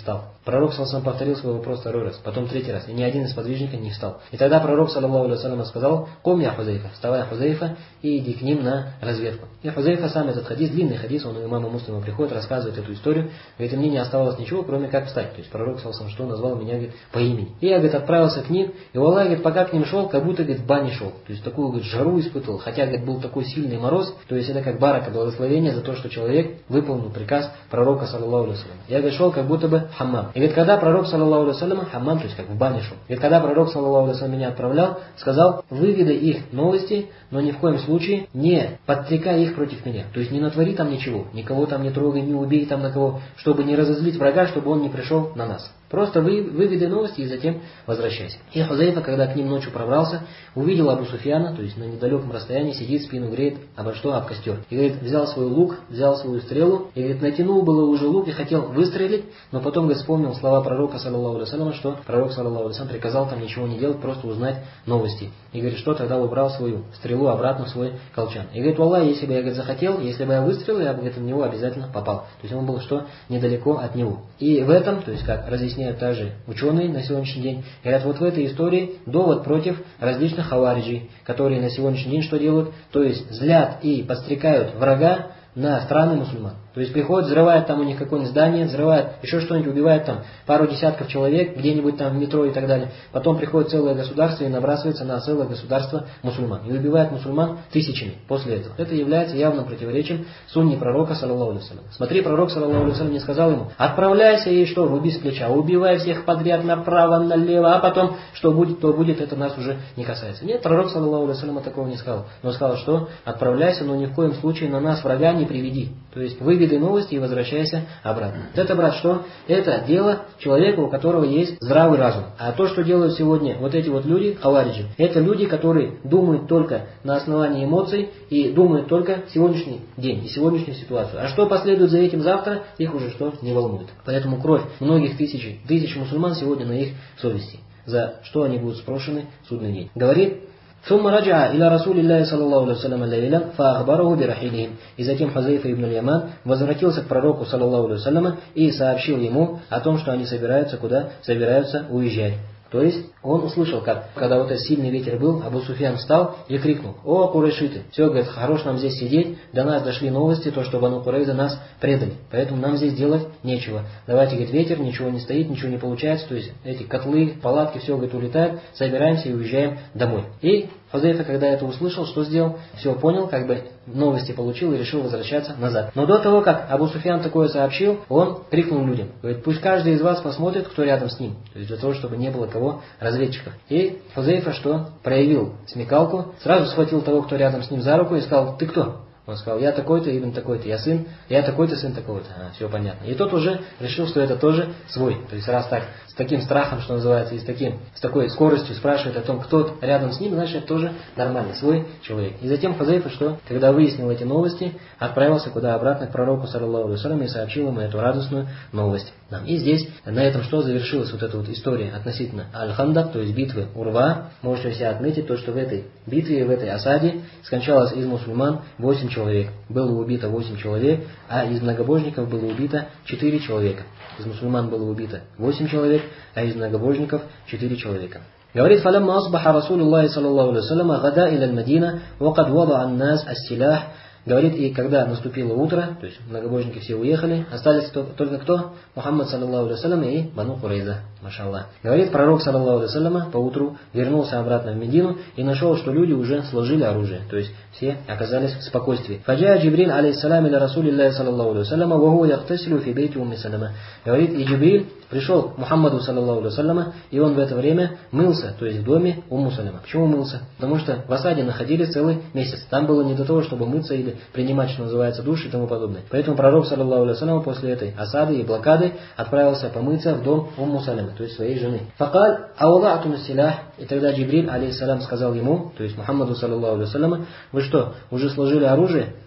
Пророк саллаллаху алейхи ва саллям повторил свой вопрос второй раз, потом третий раз, и ни один из подвижников не встал. И тогда пророк саллаллаху алейхи ва саллям сказал: «Кум я Хузайфа, вставай, Хузайфа, и иди к ним на разведку». И Хузайфа сам этот хадис, длинный хадис, он у имама Муслима приходит, рассказывает эту историю, говорит, и мне не оставалось ничего, кроме как встать. То есть пророк саллаллаху алейхи ва саллям, что назвал меня, говорит, по имени. И я, говорит, отправился к ним, и Аллах, говорит, пока к ним шел, как будто, говорит, в бане шел. То есть такую, говорит, жару испытывал, хотя, говорит, был такой сильный мороз, то есть это как барака, благословение за то, что человек выполнил приказ пророка саллаллаху алейхи ва саллям. Я, говорит, шел как будто бы в хаммам. И говорит, когда пророк саллаллаху алейхи ва саллям, хаммам, то есть как в бане шел. И когда пророк саллаллаху алейхи ва саллям меня отправлял, сказал: выведай их новости, но ни в коем случае не подстрекай их против меня. То есть не натвори там ничего, никого там не трогай, не убей там на кого, чтобы не разозлить врага, чтобы он не пришел на нас. Просто вы, выведай новости и затем возвращайся. И Хузайфа, когда к ним ночью пробрался, увидел Абу Суфьяна, то есть на недалеком расстоянии, сидит, спину греет, обо что, об костер. И, говорит, взял свой лук, взял свою стрелу, и, говорит, натянул было уже лук и хотел выстрелить, но потом, говорит, вспомнил слова пророка, саллаллаху алейхи ва саллям, что пророк, саллаллаху алейхи ва саллям, приказал там ничего не делать, просто узнать новости. И, говорит, что тогда убрал свою стрелу обратно в свой колчан. И, говорит, Аллах, если бы я, говорит, захотел, если бы я выстрелил, я бы, говорит, в него обязательно попал. То есть он был что? Недалеко от него. И в этом, то есть как разъясняют также ученые на сегодняшний день, говорят, вот в этой истории довод против различных хавариджей, которые на сегодняшний день что делают? То есть злят и подстрекают врага на страны мусульман. То есть приходят, взрывают там у них какое-нибудь здание, взрывают еще что-нибудь, убивают там пару десятков человек, где-нибудь там в метро и так далее. Потом приходит целое государство и набрасывается на целое государство мусульман. И убивает мусульман тысячами после этого. Это является явным противоречием сунне пророка, саллаллаху алейхи ва саллям. Смотри, пророк, саллаллаху алейхи ва саллям, не сказал ему: отправляйся и что, руби с плеча, убивай всех подряд направо, налево, а потом что будет, то будет, это нас уже не касается. Нет, пророк, саллаллаху алейхи ва саллям, такого не сказал. Но сказал, что отправляйся, но ни в коем случае на нас врага не приведи. То есть выведай новости и возвращайся обратно. Вот это, брат, что? Это дело человека, у которого есть здравый разум. А то, что делают сегодня вот эти вот люди, хавариджи, это люди, которые думают только на основании эмоций и думают только сегодняшний день и сегодняшнюю ситуацию. А что последует за этим завтра, их уже что не волнует. Поэтому кровь многих тысяч, тысяч мусульман сегодня на их совести. За что они будут спрошены в судный день. Говорит: ثم رجع إلى رسول الله صلى الله عليه وسلم ليلا فأخبره برحيلهم. И затем Хузайфа ибн аль-Яман возвратился к пророку, саллаллаху алейхи ва саллям, и сообщил ему о том, что они собираются куда? Собираются уезжать. То есть он услышал, как, когда вот этот сильный ветер был, Абу Суфьян встал и крикнул: «О, курайшиты, все, говорит, хорош нам здесь сидеть, до нас дошли новости, то, что Бану Курайза нас предали, поэтому нам здесь делать нечего. Давайте, говорит, ветер, ничего не стоит, ничего не получается, то есть эти котлы, палатки, все, говорит, улетает, собираемся и уезжаем домой». И Хузайфа, когда это услышал, что сделал? Все понял, как бы новости получил и решил возвращаться назад. Но до того, как Абу Суфьян такое сообщил, он крикнул людям: говорит, пусть каждый из вас посмотрит, кто рядом с ним. То есть для того, чтобы не было кого разведчиков. И Хузайфа что? Проявил смекалку, сразу схватил того, кто рядом с ним, за руку и сказал: ты кто? Он сказал: я такой-то, Ибн такой-то, я сын, я такой-то, сын такого-то. А, все понятно. И тот уже решил, что это тоже свой. То есть раз так, с таким страхом, что называется, и с, таким, с такой скоростью спрашивает о том, кто рядом с ним, значит, это тоже нормальный, свой человек. И затем Хузайфа, что, когда выяснил эти новости, отправился куда обратно к пророку, саллаллаху алейхи ва саллям, и сообщил ему эту радостную новость. И здесь, на этом что завершилась вот эта вот история относительно Аль-Хандак, то есть битвы Урва. Можете себя отметить то, что в этой битве, в этой осаде скончалось из мусульман восемь человек. Было убито восемь человек, а из многобожников было убито четыре человека. Из мусульман было убито восемь человек, а из многобожников четыре человека. Говорит: «Фалямма асбаха Расулуллахи саллаллаху алейхи ва саллям гада иля аль-Мадина, ва кад вада ан-нас ас-силах». Говорит, и когда наступило утро, то есть многобожники все уехали, остались только кто? Мухаммад, саллаллаху алейхи ва саллям, и Бану Курайза, машаллах. Говорит, пророк, саллаллаху алейхи ва саллям, поутру вернулся обратно в Медину и нашел, что люди уже сложили оружие, то есть все оказались в спокойствии. Фаджа Джибриль, алейхиссалям, иля Расулиллахи, саллаллаху алейхи ва саллям, ва хуа яхтасилю фи бейти умми Салама. Говорит, и Джибриль пришел к Мухаммаду, саллаллаху алейхи ва саллям, и он в это время мылся, то есть в доме Умму Салама. Почему мылся? Потому что в осаде находились целый месяц. Там было не до того, чтобы мыться или принимать, что называется, душ и тому подобное. Поэтому пророк, саллаллаху алейхи ва саллям, после этой осады и блокады отправился помыться в дом Умму Саламы, то есть своей жены. Факаль аула'тум силах. И тогда Джибриль, алейхиссалям, сказал ему, то есть Мухаммаду, саллаллаху алейхи ва саллям: вы что, уже сложили оружие?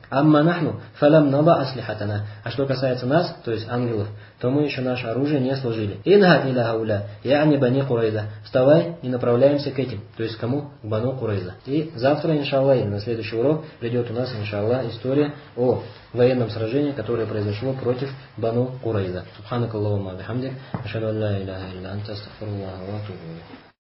Амма нахну фалам нада аслихатана. А что касается нас, то есть ангелов, то мы еще наше оружие не сложили. Инга иля гауля, я не бани Курайза. Вставай и направляемся к этим. То есть кому? К Бану Курайза. И завтра, иншаллах, или на следующий урок придет у нас, иншаллах, история о военном сражении, которое произошло против Бану Курайза. Субханакаллахумма бихамдик. Ашхаду ан ла иляха илля анта астагфирука ва атубу илейк.